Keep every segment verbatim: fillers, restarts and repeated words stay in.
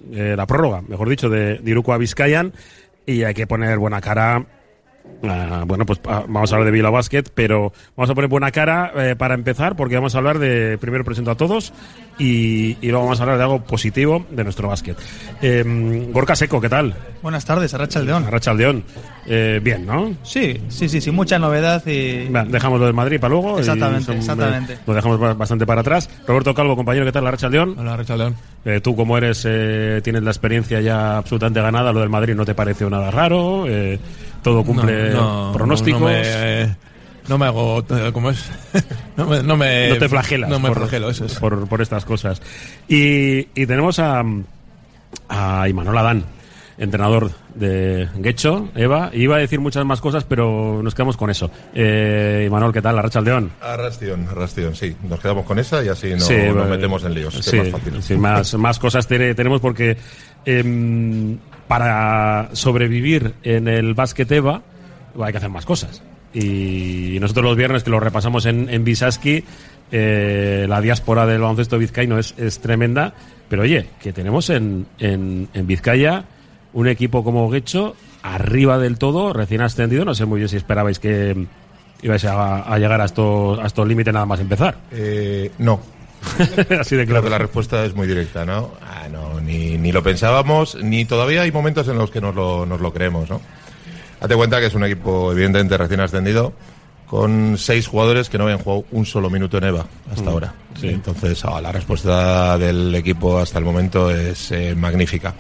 eh, la prórroga, mejor dicho, de, de Iruko a Bizkaian, y hay que poner buena cara. Uh, bueno, pues uh, vamos a hablar de Bilbao Basket, pero vamos a poner buena cara eh, para empezar, porque vamos a hablar de, primero presento a todos y, y luego vamos a hablar de algo positivo de nuestro básquet. eh, Gorka Seco, ¿qué tal? Buenas tardes, Arratsaldeon. Arratsaldeon. eh, Bien, ¿no? Sí, sí, sí, sí, mucha novedad y... Va, dejamos lo del Madrid para luego. Exactamente, son, exactamente. Eh, lo dejamos bastante para atrás. Roberto Calvo, compañero, ¿qué tal? Arratsaldeon. Hola, Arratsaldeon. Eh, tú, como eres, eh, tienes la experiencia ya absolutamente ganada, lo del Madrid no te pareció nada raro, eh, todo cumple no, no, pronósticos. No, no, me, no me hago, ¿cómo es? no, me, no, me, no te flagelas. No me por, flagelo, eso es. Por, por estas cosas. Y, y tenemos a, a Imanol Adán, entrenador de Getxo, Eva. Iba a decir muchas más cosas, pero nos quedamos con eso. Eh, Imanol, ¿qué tal? Arratsaldeon. Arratsaldeon, Arratsaldeon, sí. Nos quedamos con esa y así no sí, nos eh, metemos en líos. Sí, es más fácil. Sí, más, más cosas te, tenemos porque eh, para sobrevivir en el básquet Eva hay que hacer más cosas. Y nosotros los viernes, que lo repasamos en, en Bisaski, eh, la diáspora del baloncesto vizcaíno es, es tremenda, pero oye, que tenemos en, en, en Vizcaya un equipo como Getxo arriba del todo, recién ascendido. No sé muy bien si esperabais que ibais a, a llegar a estos, a estos límites nada más empezar. Eh, no. Así de claro. Creo que la respuesta es muy directa, ¿no? Ah, no, ni, ni lo pensábamos, ni todavía hay momentos en los que nos lo, nos lo creemos, ¿no? Date cuenta que es un equipo evidentemente recién ascendido, con seis jugadores que no habían jugado un solo minuto en EVA hasta mm, ahora. Sí. Entonces, oh, la respuesta del equipo hasta el momento es eh, magnífica.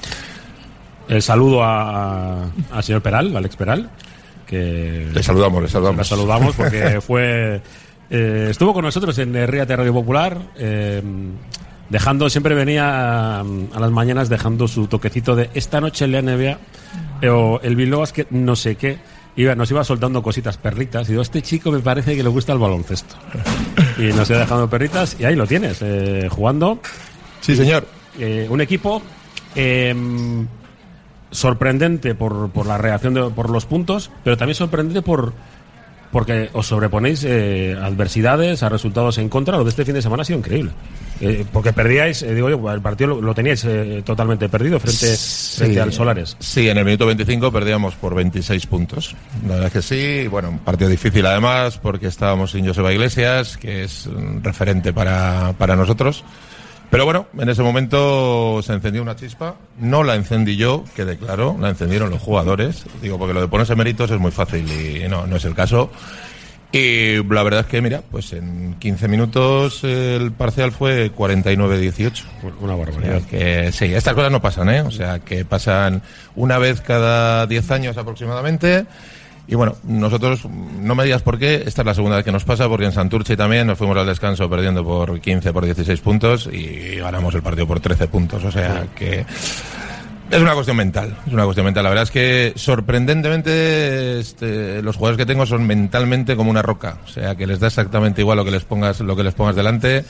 El saludo a, al señor Peral, Alex Peral, que le saludamos, le saludamos. Le saludamos porque fue eh, estuvo con nosotros en Ríate Radio Popular, eh, dejando, siempre venía a, a las mañanas dejando su toquecito de esta noche en la N B A, o el Bilbao Basket, no sé qué. Iba, nos iba soltando cositas, perlitas, y digo, este chico me parece que le gusta el baloncesto. Y nos iba dejando perlitas, y ahí lo tienes, eh, jugando. Sí, señor. Eh, un equipo eh, sorprendente por, por la reacción, de, por los puntos, pero también sorprendente por porque os sobreponéis eh, a adversidades, a resultados en contra. Lo de este fin de semana ha sido increíble. Eh, porque perdíais, eh, digo yo, el partido lo, lo teníais eh, totalmente perdido frente, sí, frente al Solares. Sí, en el minuto veinticinco perdíamos por veintiséis puntos. La verdad es que sí, bueno, un partido difícil además, porque estábamos sin Joseba Iglesias, que es un referente para, para nosotros. Pero bueno, en ese momento se encendió una chispa. No la encendí yo, quede claro, la encendieron los jugadores. Digo, porque lo de ponerse méritos es muy fácil y no, no es el caso. Y la verdad es que, mira, pues en quince minutos el parcial fue cuarenta y nueve dieciocho. Una barbaridad. O sea que, sí, estas cosas no pasan, ¿eh? O sea, que pasan una vez cada diez años aproximadamente. Y bueno, nosotros, no me digas por qué, esta es la segunda vez que nos pasa, porque en Santurce también nos fuimos al descanso perdiendo por quince, por dieciséis puntos y ganamos el partido por trece puntos. O sea que es una cuestión mental, es una cuestión mental. La verdad es que sorprendentemente este, los jugadores que tengo son mentalmente como una roca. O sea que les da exactamente igual lo que les pongas, lo que les pongas delante.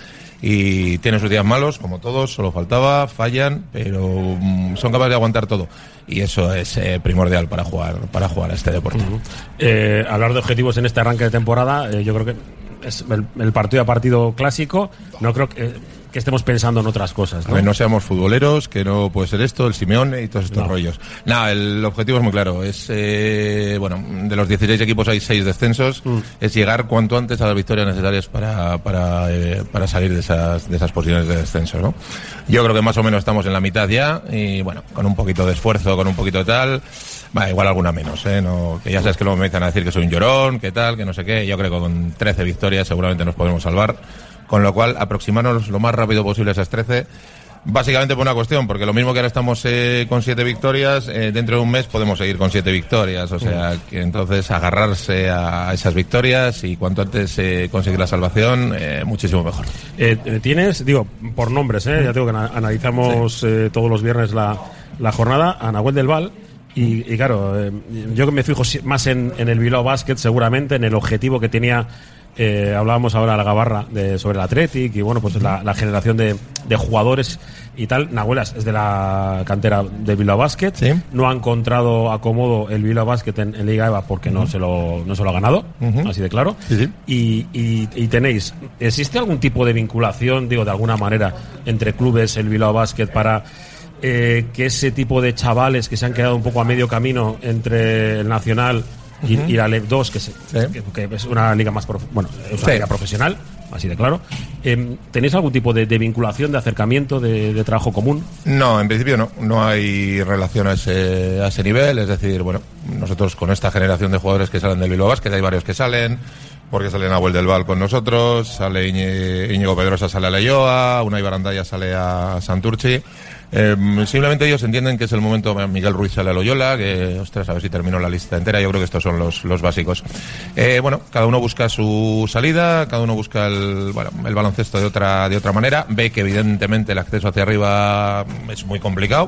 Y tienen sus días malos, como todos, solo faltaba, fallan, pero um, son capaces de aguantar todo. Y eso es eh, primordial para jugar para jugar a este deporte. Uh-huh. eh, hablar de objetivos en este arranque de temporada, eh, yo creo que es el, el partido a partido clásico. No creo que, eh, que estemos pensando en otras cosas, ¿no? A ver, no seamos futboleros, que no puede ser esto, el Simeone y todos estos no. rollos. Nada, el objetivo es muy claro. Es eh, bueno, de los dieciséis equipos hay seis descensos. Mm. Es llegar cuanto antes a las victorias necesarias para para, eh, para salir de esas de esas posiciones de descenso, ¿no? Yo creo que más o menos estamos en la mitad ya y bueno, con un poquito de esfuerzo, con un poquito de tal. Va, igual alguna menos, ¿eh? No, que ya sabes que luego me empiezan a decir que soy un llorón, que tal, que no sé qué. Yo creo que con trece victorias seguramente nos podemos salvar. Con lo cual, aproximarnos lo más rápido posible a esas trece. Básicamente por una cuestión, porque lo mismo que ahora estamos eh, con siete victorias, eh, dentro de un mes podemos seguir con siete victorias. O sea, que entonces agarrarse a esas victorias y cuanto antes eh, conseguir la salvación, eh, muchísimo mejor. Eh, tienes, digo, por nombres, eh, ya tengo que analizamos sí. eh, todos los viernes la, la jornada, a Nahuel del Val. Y, y claro, eh, yo que me fijo más en, en el Bilbao Basket, seguramente, en el objetivo que tenía. Eh, hablábamos ahora a la Gabarra de, sobre el Athletic y bueno, pues la, la generación de, de jugadores y tal. Nahuel es de la cantera de Bilbao Basket. ¿Sí? No ha encontrado acomodo el Bilbao Basket en, en Liga EVA porque uh-huh. no se lo no se lo ha ganado, uh-huh. así de claro. Sí, sí. Y, y, y tenéis, ¿existe algún tipo de vinculación, digo, de alguna manera, entre clubes, el Bilbao Basket para eh, que ese tipo de chavales que se han quedado un poco a medio camino entre el Nacional y, uh-huh. y la L E V dos, que, se, sí. que, que es una liga más prof, bueno, es una sí. liga profesional, así de claro. Eh, ¿Tenéis algún tipo de, de vinculación, de acercamiento, de, de trabajo común? No, en principio no. No hay relación a ese, a ese nivel. Es decir, bueno, nosotros con esta generación de jugadores que salen del Bilbao Basket, hay varios que salen, porque sale Nahuel del Val con nosotros, sale Iñi, Íñigo Pedrosa, sale a Leioa, Unai Barandaya sale a Santurchi. Eh, simplemente ellos entienden que es el momento. Miguel Ruiz sale a Loyola, que ostras, a ver si terminó la lista entera. Yo creo que estos son los, los básicos. Eh, bueno, cada uno busca su salida, cada uno busca el, bueno, el baloncesto de otra, de otra manera. Ve que evidentemente el acceso hacia arriba es muy complicado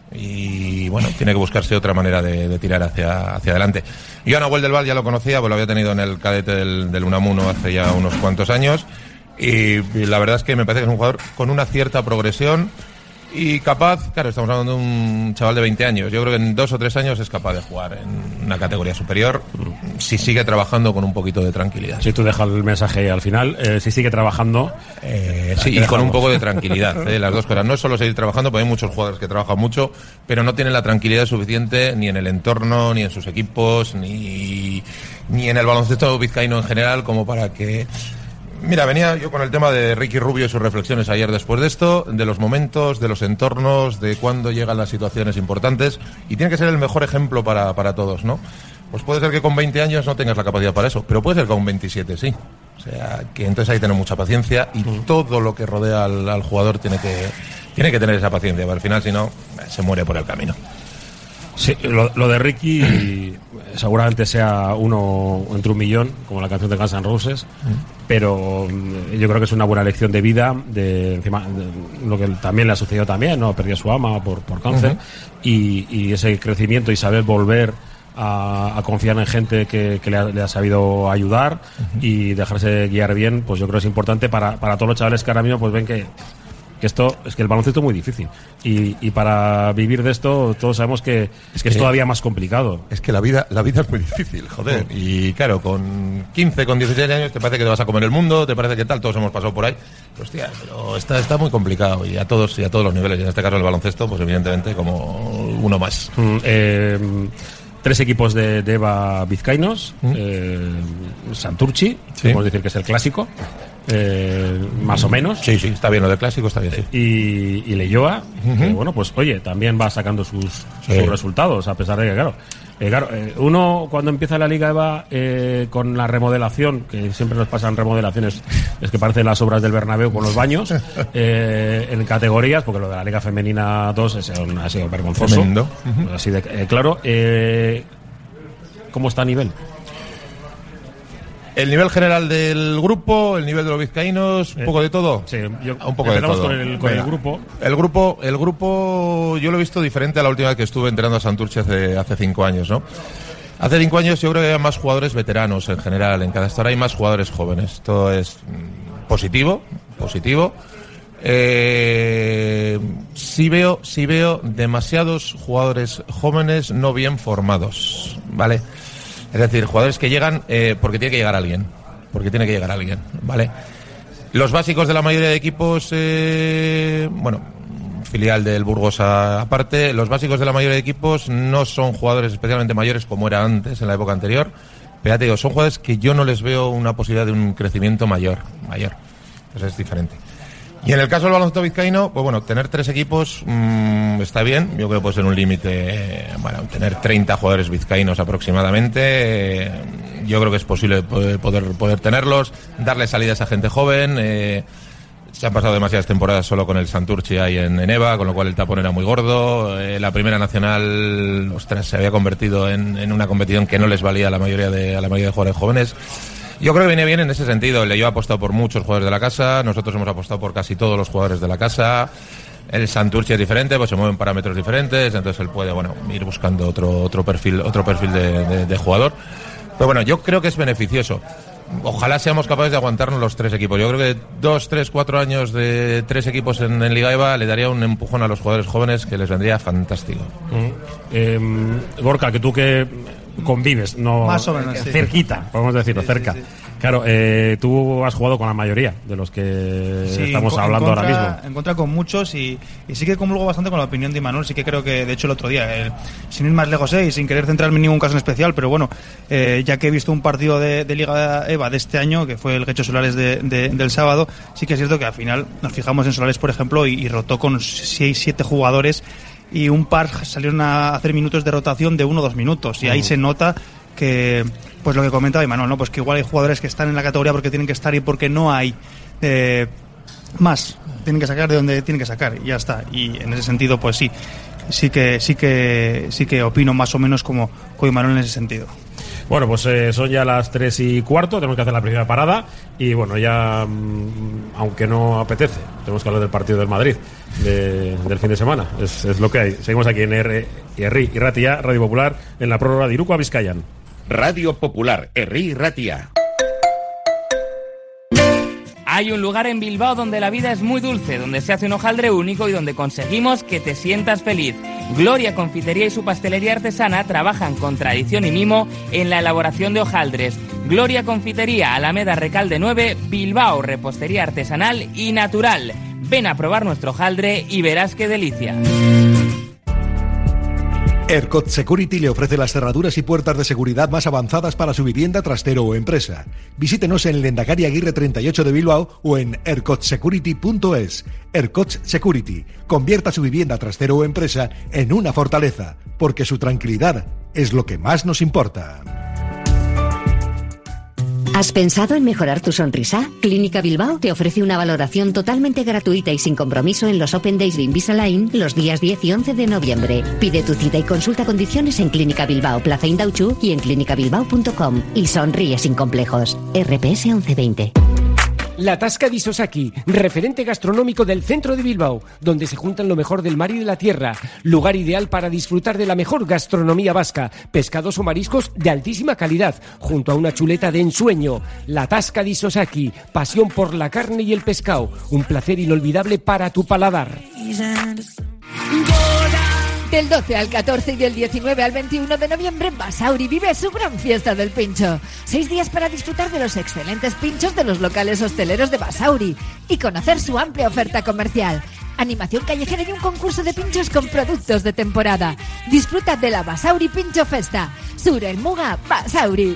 y bueno, tiene que buscarse otra manera de, de tirar hacia, hacia adelante. Yo a Nahuel del Val ya lo conocía, pues lo había tenido en el cadete del, del Unamuno hace ya unos cuantos años y, y la verdad es que me parece que es un jugador con una cierta progresión y capaz, claro, estamos hablando de un chaval de veinte años. Yo creo que en dos o tres años es capaz de jugar en una categoría superior si sigue trabajando con un poquito de tranquilidad. Si tú dejas el mensaje al final, eh, si sigue trabajando... Eh, sí, y con un poco de tranquilidad, eh, las dos cosas. No es solo seguir trabajando, porque hay muchos jugadores que trabajan mucho, pero no tienen la tranquilidad suficiente ni en el entorno, ni en sus equipos, ni, ni en el baloncesto vizcaíno en general, como para que... Mira, venía yo con el tema de Ricky Rubio y sus reflexiones ayer después de esto, de los momentos, de los entornos, de cuándo llegan las situaciones importantes, y tiene que ser el mejor ejemplo para, para todos, ¿no? Pues puede ser que con veinte años no tengas la capacidad para eso, pero puede ser que con veintisiete sí. O sea, que entonces hay que tener mucha paciencia y mm. todo lo que rodea al, al jugador tiene que, tiene que tener esa paciencia, porque al final si no, se muere por el camino. Sí, lo, lo de Ricky seguramente sea uno entre un millón, como la canción de Guns N' Roses, mm. pero yo creo que es una buena lección de vida, de encima de lo que también le ha sucedido también, ¿no? Perdió a su ama por, por cáncer, uh-huh. y, y ese crecimiento y saber volver a, a confiar en gente que, que le, ha, le ha sabido ayudar, uh-huh. y dejarse guiar bien, pues yo creo que es importante para, para todos los chavales que ahora mismo pues ven que que esto es que el baloncesto es muy difícil y, y para vivir de esto todos sabemos que es que es todavía más complicado. Es que la vida la vida es muy difícil, joder. Sí. Y claro, con quince, con dieciséis años te parece que te vas a comer el mundo, te parece que tal, todos hemos pasado por ahí. Hostia, pero está está muy complicado y a todos y a todos los niveles, y en este caso el baloncesto, pues evidentemente como uno más. Mm, eh, tres equipos de, de EVA vizcaínos, mm. eh, Santurchi, sí. podemos decir que es el clásico. Eh, más o menos. Sí, sí, está bien, lo de clásico está bien, sí. Y, y Leioa, uh-huh. que bueno, pues oye, también va sacando sus, sí. sus resultados, a pesar de que, claro, eh, claro eh, uno cuando empieza la Liga EVA eh, con la remodelación, que siempre nos pasan remodelaciones, es que parecen las obras del Bernabéu con los baños, eh, en categorías, porque lo de la Liga Femenina dos es, ha sido vergonzoso. Uh-huh. Así de eh, claro, eh, ¿cómo está a nivel? El nivel general del grupo, el nivel de los vizcaínos, un eh, poco de todo. Sí, yo, un poco de todo. Con el, con el grupo. El grupo, el grupo, yo lo he visto diferente a la última vez que estuve entrenando a Santurce hace, hace cinco años, ¿no? Hace cinco años yo creo que había más jugadores veteranos en general. En cada estado hay más jugadores jóvenes. Esto es positivo, positivo. Eh, sí veo, sí veo demasiados jugadores jóvenes no bien formados, ¿vale? Es decir, jugadores que llegan eh, porque tiene que llegar alguien. Porque tiene que llegar alguien, ¿vale? Los básicos de la mayoría de equipos, eh, bueno, filial del Burgos a, aparte, los básicos de la mayoría de equipos no son jugadores especialmente mayores como era antes, en la época anterior. Pero ya te digo, son jugadores que yo no les veo una posibilidad de un crecimiento mayor. mayor. Entonces es diferente. Y en el caso del baloncesto vizcaíno, pues bueno, tener tres equipos mmm, está bien. Yo creo que puede ser un límite, eh, bueno, tener treinta jugadores vizcaínos aproximadamente. Eh, yo creo que es posible poder, poder, poder tenerlos, darle salidas a gente joven. Eh, se han pasado demasiadas temporadas solo con el Santurchi ahí en, en EVA, con lo cual el tapón era muy gordo. Eh, la primera nacional, ostras, se había convertido en, en una competición que no les valía a la mayoría de, a la mayoría de jugadores jóvenes. Yo creo que viene bien en ese sentido. Yo he apostado por muchos jugadores de la casa, nosotros hemos apostado por casi todos los jugadores de la casa. El Santurchi es diferente, pues se mueven parámetros diferentes, entonces él puede, bueno, ir buscando otro otro perfil otro perfil de, de, de jugador. Pero bueno, yo creo que es beneficioso. Ojalá seamos capaces de aguantarnos los tres equipos. Yo creo que dos, tres, cuatro años de tres equipos en, en Liga EVA le daría un empujón a los jugadores jóvenes que les vendría fantástico. Mm. Eh, Gorka, que tú que convives, no Más o menos, sí. cerquita, podemos decirlo, Sí, cerca. sí, sí. Claro, eh, tú has jugado con la mayoría de los que Sí, estamos en co- hablando en contra, ahora mismo. En contra con muchos y, y sí que comulgo bastante con la opinión de Imanol. Sí que creo que, de hecho, el otro día, eh, sin ir más lejos eh, y sin querer centrarme en ningún caso en especial, pero bueno, eh, ya que he visto un partido de, de Liga EVA de este año, que fue el Guecho Solares de, de, del sábado, sí que es cierto que al final nos fijamos en Solares, por ejemplo, y, y rotó con seis siete jugadores y un par salieron a hacer minutos de rotación de uno o dos minutos y ahí Uh. se nota que, pues lo que comentaba Imanol, ¿no? Pues que igual hay jugadores que están en la categoría porque tienen que estar y porque no hay eh, más, tienen que sacar de donde tienen que sacar y ya está. Y en ese sentido, pues sí, sí que sí que sí que opino más o menos como con Imanol en ese sentido. Bueno, pues eh, son ya las tres y cuarto, tenemos que hacer la primera parada y bueno, ya, mmm, aunque no apetece, tenemos que hablar del partido del Madrid de, del fin de semana, es, es lo que hay. Seguimos aquí en R y R I Ratia, Radio Popular, en la prórroga de Iruko a Vizcayan. Radio Popular, Herri Ratia. Hay un lugar en Bilbao donde la vida es muy dulce, donde se hace un hojaldre único y donde conseguimos que te sientas feliz. Gloria Confitería y su pastelería artesana trabajan con tradición y mimo en la elaboración de hojaldres. Gloria Confitería, Alameda Recalde nueve, Bilbao, repostería artesanal y natural. Ven a probar nuestro hojaldre y verás qué delicia. ERCOT Security le ofrece las cerraduras y puertas de seguridad más avanzadas para su vivienda, trastero o empresa. Visítenos en Lehendakari Aguirre treinta y ocho de Bilbao o en ercot security punto es. ERCOT Security. Convierta su vivienda, trastero o empresa en una fortaleza, porque su tranquilidad es lo que más nos importa. ¿Has pensado en mejorar tu sonrisa? Clínica Bilbao te ofrece una valoración totalmente gratuita y sin compromiso en los Open Days de Invisalign los días diez y once de noviembre. Pide tu cita y consulta condiciones en Clínica Bilbao, Plaza Indauchu y en clínica bilbao punto com. Y sonríe sin complejos. R P S once veinte. La Tasca di Sosaki, referente gastronómico del centro de Bilbao, donde se juntan lo mejor del mar y de la tierra. Lugar ideal para disfrutar de la mejor gastronomía vasca, pescados o mariscos de altísima calidad, junto a una chuleta de ensueño. La Tasca di Sosaki, pasión por la carne y el pescado, un placer inolvidable para tu paladar. Del doce al catorce y del diecinueve al veintiuno de noviembre, Basauri vive su gran fiesta del pincho. Seis días para disfrutar de los excelentes pinchos de los locales hosteleros de Basauri y conocer su amplia oferta comercial. Animación callejera y un concurso de pinchos con productos de temporada. Disfruta de la Basauri Pincho Festa. Sur el Muga, Basauri.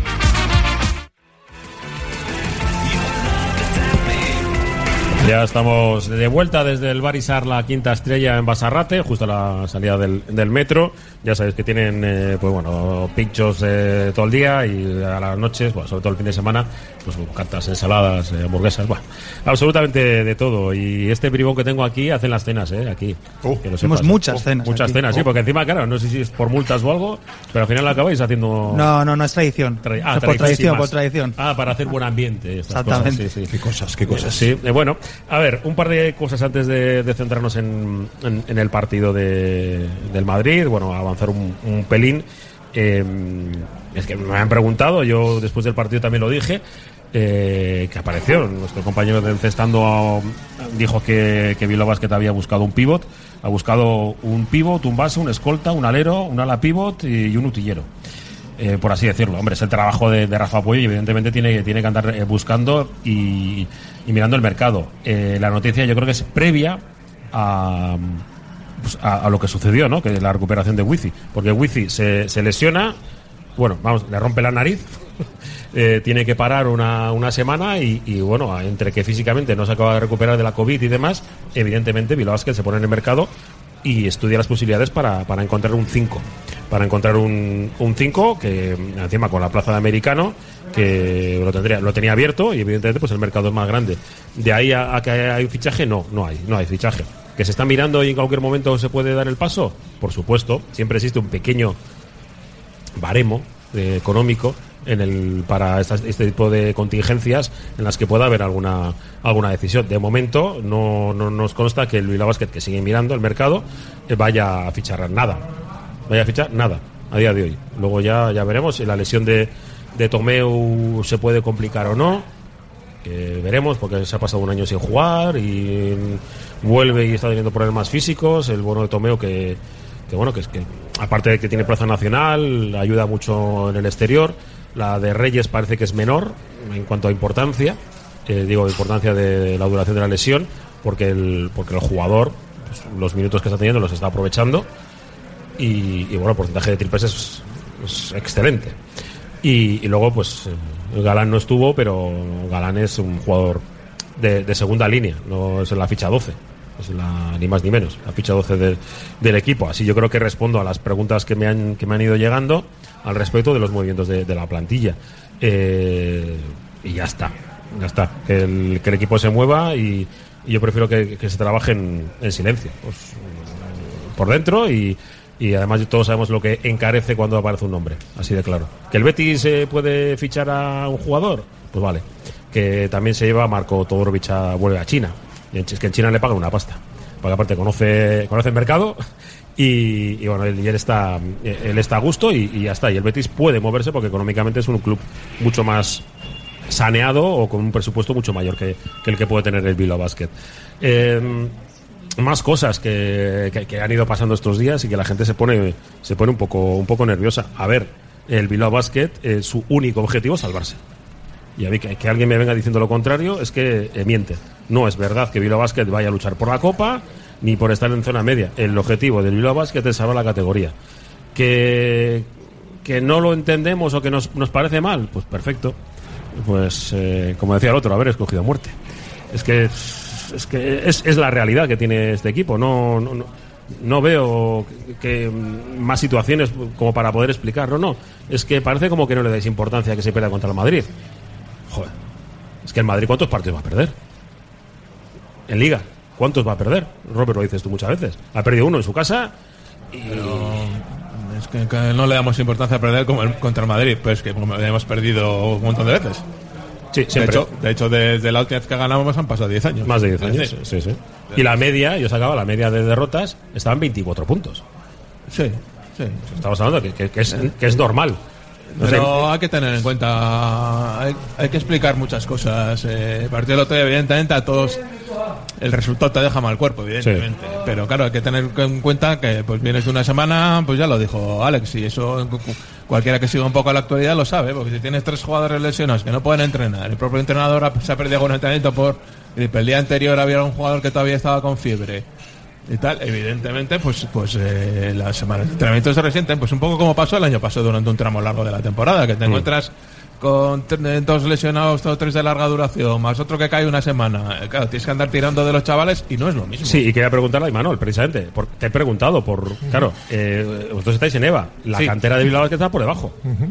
Ya estamos de vuelta desde el Barisar La Quinta Estrella en Basarrate, justo a la salida del, del metro. Ya sabéis que tienen eh, pues bueno, pinchos eh, todo el día y a las noches, bueno, sobre todo el fin de semana, pues cartas, ensaladas, eh, hamburguesas, bueno, absolutamente de todo. Y este bribón que tengo aquí hacen las cenas, ¿eh? Aquí. Uh, que lo hacemos sepas. muchas Uh, cenas Muchas aquí. cenas, sí, Uh. porque encima, claro, no sé si es por multas o algo, pero al final acabáis haciendo... No, no, no es tradición. Tra- ah, por tradición, por tradición. Ah, para hacer buen ambiente. Estas Exactamente. Cosas, sí, sí. Qué cosas, qué cosas. Sí, eh, bueno, a ver, un par de cosas antes de, de centrarnos en, en, en el partido de, del Madrid, bueno, avanzar un, un pelín. Eh, es que me han preguntado, yo después del partido también lo dije, eh, que apareció nuestro compañero de Encestando, dijo que, que Bilbao Basket había buscado un pivot, ha buscado un pivot, un base, un escolta, un alero, un ala pivot y, y un utillero. Eh, por así decirlo, hombre, es el trabajo de, de Rafa Puello y evidentemente tiene, tiene que andar eh, buscando y, y mirando el mercado. Eh, la noticia yo creo que es previa a, pues, a, a lo que sucedió, ¿no? Que es la recuperación de Wizi, porque Wizi se, se lesiona, bueno, vamos, le rompe la nariz, eh, tiene que parar una, una semana y, y bueno, entre que físicamente no se acaba de recuperar de la COVID y demás, evidentemente Bilbao Basket se pone en el mercado y estudia las posibilidades para, para encontrar un cinco. Para encontrar un cinco que encima con la plaza de americano que lo tendría lo tenía abierto y evidentemente pues el mercado es más grande. De ahí a, a que hay un fichaje, no, no hay, no hay fichaje. ¿Que se está mirando y en cualquier momento se puede dar el paso? Por supuesto, siempre existe un pequeño baremo eh, económico en el para estas, este tipo de contingencias en las que pueda haber alguna alguna decisión. De momento no, no nos consta que el Bilbao Basket, que sigue mirando el mercado, eh, vaya a fichar nada. Vaya a fichar nada a día de hoy. Luego ya, ya veremos si la lesión de, de Tomeu se puede complicar o no. Eh, veremos, porque se ha pasado un año sin jugar y vuelve y está teniendo problemas físicos. El bueno de Tomeu que, que bueno, que es que aparte de que tiene plaza nacional, ayuda mucho en el exterior. La de Reyes parece que es menor en cuanto a importancia, eh, digo, importancia de la duración de la lesión, porque el, porque el jugador, pues, los minutos que está teniendo los está aprovechando y, y bueno, el porcentaje de triples es, es excelente. Y, y luego, pues, Galán no estuvo, pero Galán es un jugador de, de segunda línea, no es la ficha doce. Es la, ni más ni menos, la ficha doce del, del equipo. Así yo creo que respondo a las preguntas que me han, que me han ido llegando al respecto de los movimientos de, de la plantilla. Eh, y ya está, ya está. Que el, que el equipo se mueva y, y yo prefiero que, que se trabaje en, en silencio, pues, por dentro y, y además todos sabemos lo que encarece cuando aparece un nombre, así de claro. ¿Que el Betis se puede fichar a un jugador? Pues vale. Que también se lleva a Marco Todorovic a, vuelve a China. Es que en China le pagan una pasta, porque aparte conoce conoce el mercado y, y bueno, él, y él está él está a gusto y, y ya está. Y el Betis puede moverse porque económicamente es un club mucho más saneado o con un presupuesto mucho mayor que, que el que puede tener el Bilbao Basket. Eh, más cosas que, que, que han ido pasando estos días y que la gente se pone se pone un poco un poco nerviosa. A ver, el Bilbao Basket, eh, su único objetivo es salvarse. Y a mí que, que alguien me venga diciendo lo contrario es que eh, miente. No es verdad que Bilbao Basket vaya a luchar por la Copa ni por estar en zona media. El objetivo del Bilbao Basket es salvar la categoría. Que, que no lo entendemos o que nos, nos parece mal, pues perfecto. Pues eh, como decía el otro, haber escogido muerte. Es que es que es, es la realidad que tiene este equipo. No, no, no, no veo que, que más situaciones como para poder explicarlo. No, es que parece como que no le dais importancia a que se pierda contra el Madrid. Joder, es que el Madrid, ¿cuántos partidos va a perder? En Liga, ¿cuántos va a perder? Robert, lo dices tú muchas veces. Ha perdido uno en su casa y... Pero es que, que no le damos importancia a perder como el, contra el Madrid, pues que como hemos perdido un montón de veces. Sí, siempre. De hecho, de hecho desde la última vez que ganamos han pasado diez años. Más de diez años, sí, sí, sí. Y la media, yo sacaba la media de derrotas, estaban veinticuatro puntos. Sí, sí. Estamos hablando que, que, que, es, que es normal. No Pero sé. Hay que tener en cuenta, hay, hay que explicar mudes cosas. Eh, el partido del otro día, evidentemente, a todos el resultado te deja mal cuerpo, evidentemente. Sí. Pero claro, hay que tener en cuenta que pues vienes de una semana, pues ya lo dijo Alex, y eso cualquiera que siga un poco la actualidad lo sabe, porque si tienes tres jugadores lesionados que no pueden entrenar, el propio entrenador se ha perdido con un entrenamiento por el día anterior había un jugador que todavía estaba con fiebre y tal, evidentemente pues pues eh, las semanas de entrenamiento se resienten, pues un poco como pasó el año pasado durante un tramo largo de la temporada, que te mm. encuentras con dos lesionados o tres de larga duración, más otro que cae una semana. Claro, tienes que andar tirando de los chavales y no es lo mismo. Sí, y quería preguntarle a Imanol, precisamente, porque te he preguntado por, claro, eh, vosotros estáis en EVA, la sí. cantera de Bilbao que está por debajo. Uh-huh.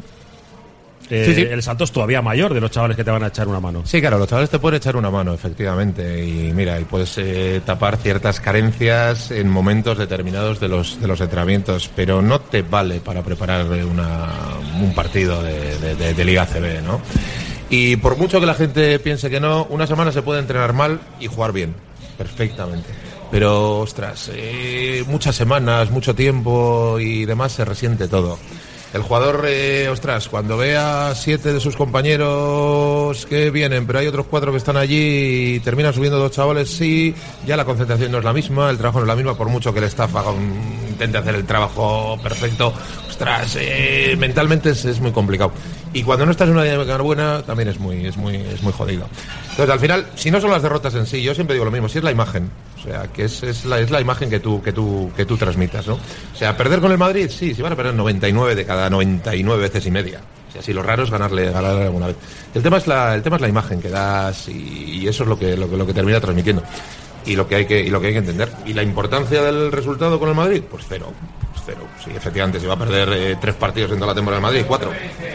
Eh, sí, sí. El salto es todavía mayor de los chavales que te van a echar una mano. Sí, claro, los chavales te pueden echar una mano, efectivamente. Y mira, y puedes eh, tapar ciertas carencias en momentos determinados de los de los entrenamientos, pero no te vale para preparar una, un partido de, de, de, de Liga A C B, ¿no? Y por mucho que la gente piense que no, una semana se puede entrenar mal y jugar bien, perfectamente. Pero, ostras, eh, muchas semanas, mucho tiempo y demás se resiente todo. El jugador, eh, ostras, cuando ve a siete de sus compañeros que vienen, pero hay otros cuatro que están allí y terminan subiendo dos chavales, sí, ya la concentración no es la misma, el trabajo no es la misma, por mucho que el staff haga un, intente hacer el trabajo perfecto, ostras, eh, mentalmente es, es muy complicado. Y cuando no estás en una dinámica buena, también es muy, es muy, es muy jodido. Entonces, al final, si no son las derrotas en sí, yo siempre digo lo mismo, si es la imagen, o sea, que es, es, la, es la imagen que tú, que tú, que tú transmitas, ¿no? O sea, perder con el Madrid, sí, sí van a perder noventa y nueve de cada noventa y nueve veces y media. O sea, si lo raro es ganarle, ganarle alguna vez. El tema es la, el tema es la imagen que das y, y eso es lo que, lo que, lo que termina transmitiendo. Y lo que hay que, y lo que hay que entender. Y la importancia del resultado con el Madrid, pues cero. Pues cero. Sí, efectivamente, si va a perder eh, tres partidos en toda la temporada del Madrid, cuatro.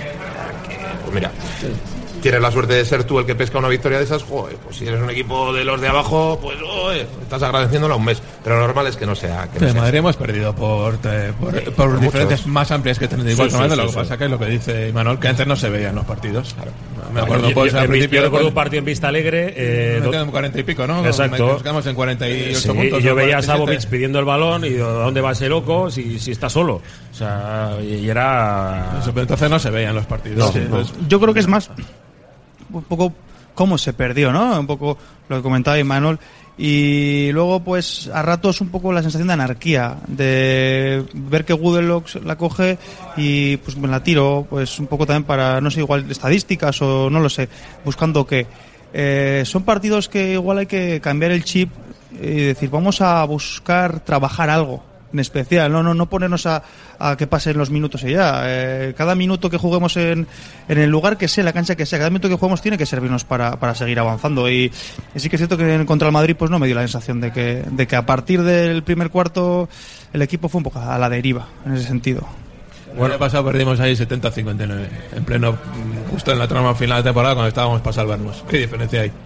Pues mira, tienes la suerte de ser tú el que pesca una victoria de esas, joder, pues si eres un equipo de los de abajo, pues joder, estás agradeciéndolo a un mes. Pero lo normal es que no sea. Que no en sea Madrid hemos perdido por, te, por, por, por diferencias más amplias que treinta y cuatro. Sí, sí, sí, lo que sí, pasa sí. que es lo que dice Imanol, que antes no se veían los partidos. Claro. Me acuerdo, yo, pues, yo, al yo, principio. Yo recuerdo un partido en Vista Alegre. Eh, nos quedan cuarenta y pico, ¿no? Exacto. Nos quedamos en cuarenta y ocho sí, puntos. Y yo veía a Savovic pidiendo el balón y ¿a dónde va ese loco si, si está solo? O sea, y era. Eso, pero entonces no se veían los partidos. No, sí, entonces... Yo creo que es más. Un poco cómo se perdió, ¿no? Un poco lo que comentaba Imanol. Y luego, pues, a ratos un poco la sensación de anarquía, de ver que Goodelox la coge y pues me la tiro, pues un poco también para, no sé, igual estadísticas o no lo sé, buscando qué. Eh, son partidos que igual hay que cambiar el chip y decir, vamos a buscar trabajar algo en especial, no no no ponernos a, a que pasen los minutos y ya. Eh, cada minuto que juguemos en, en el lugar que sea, la cancha que sea, cada minuto que juguemos tiene que servirnos para, para seguir avanzando. Y, y sí que es cierto que en contra el Madrid pues no me dio la sensación de que, de que a partir del primer cuarto el equipo fue un poco a la deriva en ese sentido. Bueno, el año pasado perdimos ahí setenta a cincuenta y nueve, en pleno, justo en la trama final de temporada cuando estábamos para salvarnos. ¿Qué diferencia hay?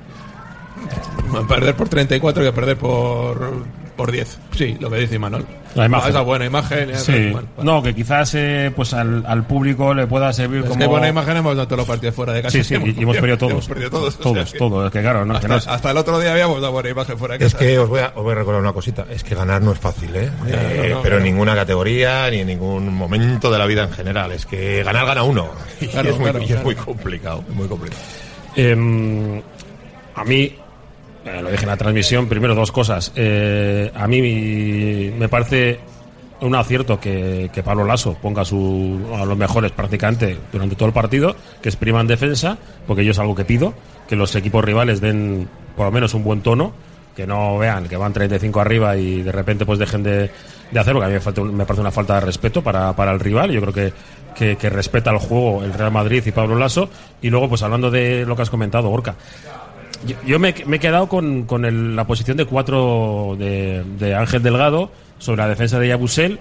Perder por treinta y cuatro que perder por, por diez. Sí, lo que dice Imanol. La imagen. Ah, esa buena imagen. Sí. Bueno, bueno. No, que quizás eh, pues al, al público le pueda servir es como... que buena imagen hemos dado todos los partidos fuera de casa. Sí, sí, y, y hemos perdido todos. Hemos perdido todos. Todos, o sea, todos. Es que claro, no, hasta, que no es... hasta el otro día habíamos dado buena imagen fuera de casa. Es que os voy a, os voy a recordar una cosita. Es que ganar no es fácil, ¿eh? Ya, eh no, no, pero en no. ninguna categoría ni en ningún momento de la vida en general. Es que ganar gana uno. Y, Claro, es, muy, claro, y es claro. muy complicado. Muy complicado. Eh, a mí... Eh, lo dije en la transmisión, primero dos cosas. Eh, a mí me parece un acierto que, que Pablo Laso ponga su, a los mejores prácticamente durante todo el partido, que expriman defensa, porque yo es algo que pido, que los equipos rivales den por lo menos un buen tono, que no vean que van treinta y cinco arriba y de repente pues dejen de, de hacerlo, que a mí me, falta, me parece una falta de respeto para, para el rival. Yo creo que, que, que respeta el juego el Real Madrid y Pablo Laso. Y luego, pues hablando de lo que has comentado, Gorka, Yo, yo me, me he quedado con, con el, la posición de cuatro de, de Ángel Delgado sobre la defensa de Yabusel.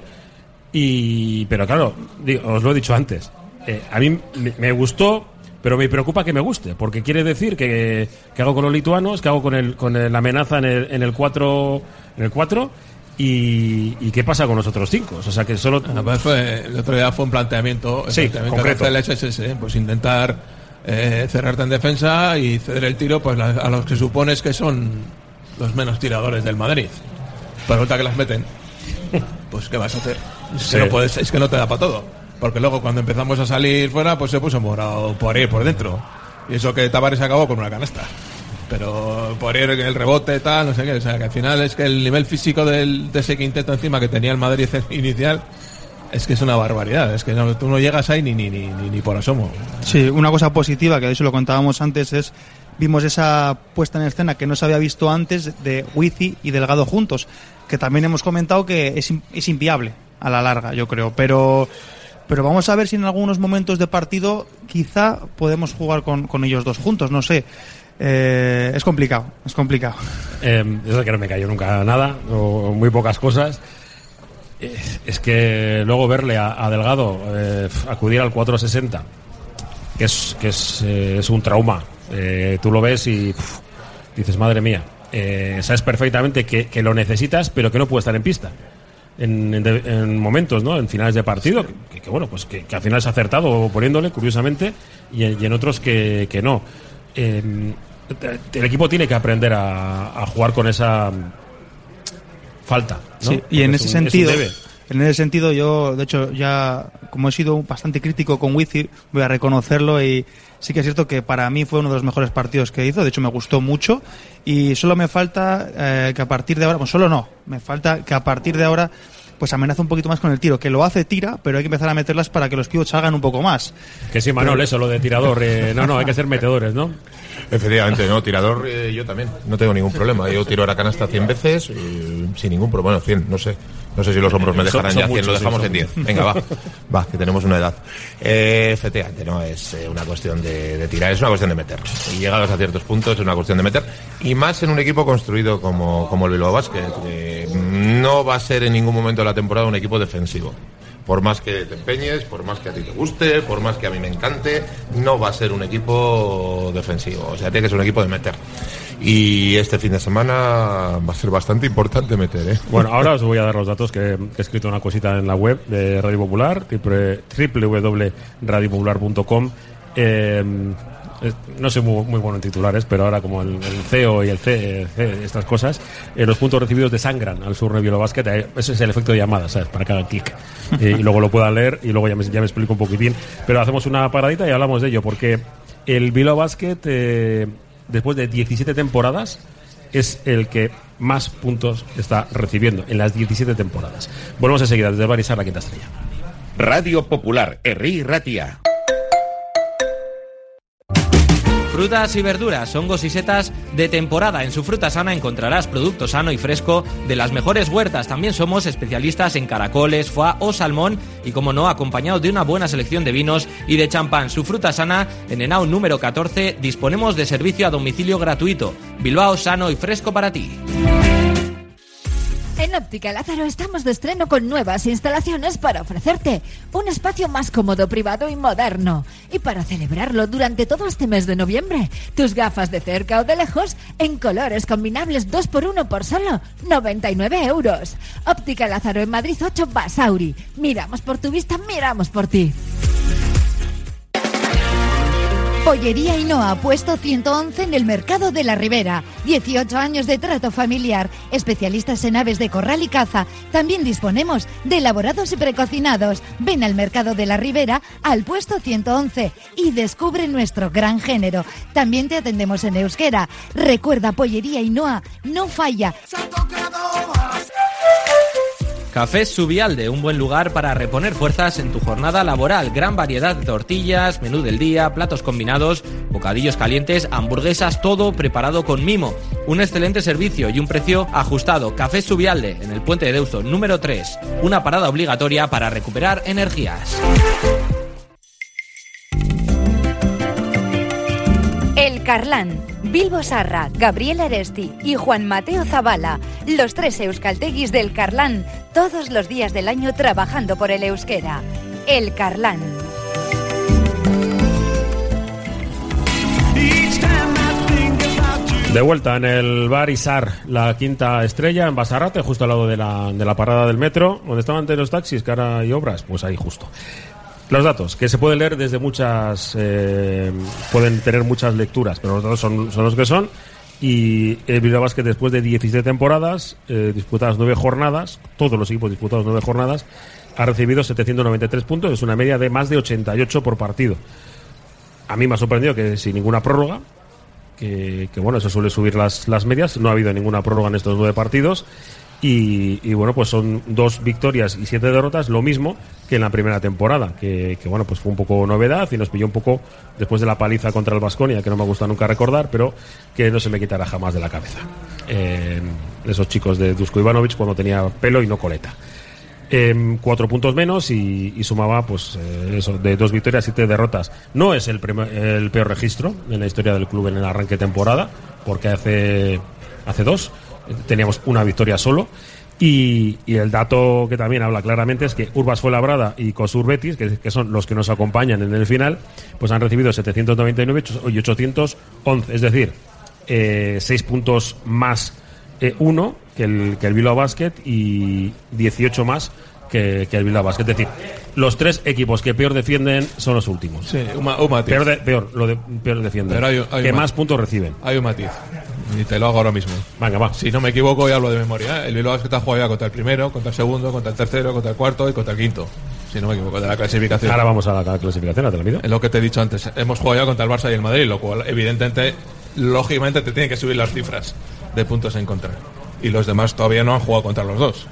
Y, pero claro, digo, os lo he dicho antes, eh, a mí me, me gustó, pero me preocupa que me guste, porque quiere decir que, que hago con los lituanos, que hago con el, con el, la amenaza en el, en el cuatro, en el cuatro y, y qué pasa con los otros cinco. O sea que solo no, pues fue, el otro día fue un planteamiento, sí, el planteamiento concreto. del S S S, pues intentar eh, cerrarte en defensa y ceder el tiro pues la, a los que supones que son los menos tiradores del Madrid. Pero resulta que las meten. Pues ¿qué vas a hacer? Es, Sí. que no puedes, es que no te da para todo. Porque luego cuando empezamos a salir fuera, pues se puso morado por ir por dentro. Y eso que Tavares acabó con una canasta. Pero por ir el rebote tal, no sé qué. O sea que al final es que el nivel físico del, de ese quinteto encima que tenía el Madrid inicial es que es una barbaridad. Es que no, tú no llegas ahí ni, ni, ni, ni, ni por asomo. Sí, una cosa positiva, que de hecho lo contábamos antes, es vimos esa puesta en escena que no se había visto antes de Wizi y Delgado juntos, que también hemos comentado que es, es inviable a la larga, yo creo, pero pero vamos a ver si en algunos momentos de partido quizá podemos jugar con, con ellos dos juntos, no sé. Eh, es complicado, es complicado. Eh, eso que no me cayó nunca nada, o muy pocas cosas. Eh, es que luego verle a, a Delgado eh, acudir al cuatro sesenta, que es que es, eh, es un trauma. Eh, tú lo ves y uf, dices, madre mía, eh, sabes perfectamente que, que lo necesitas, pero que no puede estar en pista. En, en, de, en momentos, ¿no? En finales de partido, que, que bueno, pues que, que al final se ha acertado poniéndole, curiosamente, y, y en otros que, que no. Eh, el equipo tiene que aprender a, a jugar con esa falta, ¿no? Sí, y en ese un, sentido, en ese sentido yo, de hecho, ya como he sido bastante crítico con Wizi, voy a reconocerlo y sí que es cierto que para mí fue uno de los mejores partidos que hizo, de hecho me gustó mucho y solo me falta eh, que a partir de ahora, pues solo no, me falta que a partir de ahora pues amenaza un poquito más con el tiro, que lo hace tira, pero hay que empezar a meterlas para que los pibos salgan un poco más. Que sí, Manuel, pero... eso, lo de tirador, eh, no, no, hay que ser metedores, ¿no? Efectivamente, no, tirador eh, yo también, no tengo ningún problema, yo tiro a la canasta cien veces eh, sin ningún problema, bueno, cien, no sé, no sé si los hombros me dejarán son, son ya cien, muchos, lo dejamos sí, en diez, venga, va, va, que tenemos una edad. Eh, efectivamente, no es eh, una cuestión de, de tirar, es una cuestión de meter, y llegados a ciertos puntos es una cuestión de meter, y más en un equipo construido como, como el Bilbao Basket, que no va a ser en ningún momento de la temporada un equipo defensivo. Por más que te empeñes, por más que a ti te guste, por más que a mí me encante, no va a ser un equipo defensivo. O sea, tiene que ser un equipo de meter. Y este fin de semana va a ser bastante importante meter, ¿eh? Bueno, ahora os voy a dar los datos que, que he escrito una cosita en la web de Radio Popular, w w w punto radio popular punto com. Eh, no soy muy, muy bueno en titulares, pero ahora como el, el C E O y el C, C estas cosas, eh, los puntos recibidos desangran al sur de Bilbao Basket. Eh, ese es el efecto de llamada, ¿sabes? Para que hagan clic eh, y luego lo puedan leer y luego ya me, ya me explico un poquitín. Pero hacemos una paradita y hablamos de ello, porque el Bilbao Basket eh, después de diecisiete temporadas, es el que más puntos está recibiendo en las diecisiete temporadas. Volvemos enseguida desde Barisar, la quinta estrella. Radio Popular, Herri Ratia. Frutas y verduras, hongos y setas de temporada. En su Fruta Sana encontrarás producto sano y fresco de las mejores huertas. También somos especialistas en caracoles, foie o salmón y, como no, acompañado de una buena selección de vinos y de champán. Su Fruta Sana, en Henao número catorce, disponemos de servicio a domicilio gratuito. Bilbao, sano y fresco para ti. En Óptica Lázaro estamos de estreno con nuevas instalaciones para ofrecerte un espacio más cómodo, privado y moderno. Y para celebrarlo durante todo este mes de noviembre, tus gafas de cerca o de lejos en colores combinables dos por uno por solo noventa y nueve euros. Óptica Lázaro en Madrid ocho, Basauri. Miramos por tu vista, miramos por ti. Pollería Ainhoa, puesto ciento once en el Mercado de la Ribera. dieciocho años de trato familiar. Especialistas en aves de corral y caza. También disponemos de elaborados y precocinados. Ven al Mercado de la Ribera, al puesto ciento once, y descubre nuestro gran género. También te atendemos en euskera. Recuerda, Pollería Ainhoa no falla. Cafés Subialde, un buen lugar para reponer fuerzas en tu jornada laboral. Gran variedad de tortillas, menú del día, platos combinados, bocadillos calientes, hamburguesas, todo preparado con mimo. Un excelente servicio y un precio ajustado. Cafés Subialde, en el Puente de Deusto número tres. Una parada obligatoria para recuperar energías. El Carlán, Bilbo Sarra, Gabriel Aresti y Juan Mateo Zavala, los tres euskalteguis del Carlán, todos los días del año trabajando por el euskera. El Carlán. De vuelta en el bar Isar, la quinta estrella, en Basarrate, justo al lado de la, de la parada del metro, donde estaban antes los taxis, que ahora hay obras, pues ahí justo. Los datos, que se pueden leer desde muchas... Eh, pueden tener muchas lecturas, pero los datos son, son los que son. Y el Bilbao Basket, después de diecisiete temporadas, eh, disputadas nueve jornadas, todos los equipos disputados nueve jornadas, ha recibido setecientos noventa y tres puntos, es una media de más de ochenta y ocho por partido. A mí me ha sorprendido que sin ninguna prórroga, que, que bueno, eso suele subir las, las medias, no ha habido ninguna prórroga en estos nueve partidos. Y, y bueno, pues son dos victorias y siete derrotas, lo mismo que en la primera temporada, que, que bueno, pues fue un poco novedad y nos pilló un poco después de la paliza contra el Baskonia, que no me gusta nunca recordar, pero que no se me quitará jamás de la cabeza. Eh, esos chicos de Dusko Ivanovic cuando tenía pelo y no coleta. Eh, cuatro puntos menos y, y sumaba pues eh, eso, de dos victorias, siete derrotas. No es el, primer, el peor registro en la historia del club en el arranque de temporada, porque hace, hace dos teníamos una victoria solo. Y, y el dato que también habla claramente es que Urbas Fuenlabrada y Kosur Betis, que, que son los que nos acompañan en el final, pues han recibido setecientos noventa y nueve y ochocientos once, es decir, eh, seis puntos más eh, uno que el, que el Bilbao Basket y dieciocho más que, que el Bilbao Basket. Es decir, los tres equipos que peor defienden son los últimos. Sí, un, un matiz. Peor, de, peor, lo de, peor defienden. Pero hay, hay que un más matiz. puntos reciben. Hay un matiz. Y te lo hago ahora mismo. Venga, va. Si no me equivoco, y hablo de memoria, ¿eh? El Bilbao Basket ha jugado ya contra el primero, contra el segundo, contra el tercero, contra el cuarto y contra el quinto. Si no me equivoco, de la clasificación. Ahora vamos a la clasificación, ¿te lo olvido? Es lo que te he dicho antes. Hemos jugado ya contra el Barça y el Madrid, lo cual, evidentemente, lógicamente, te tienen que subir las cifras de puntos en contra. Y los demás todavía no han jugado contra los dos.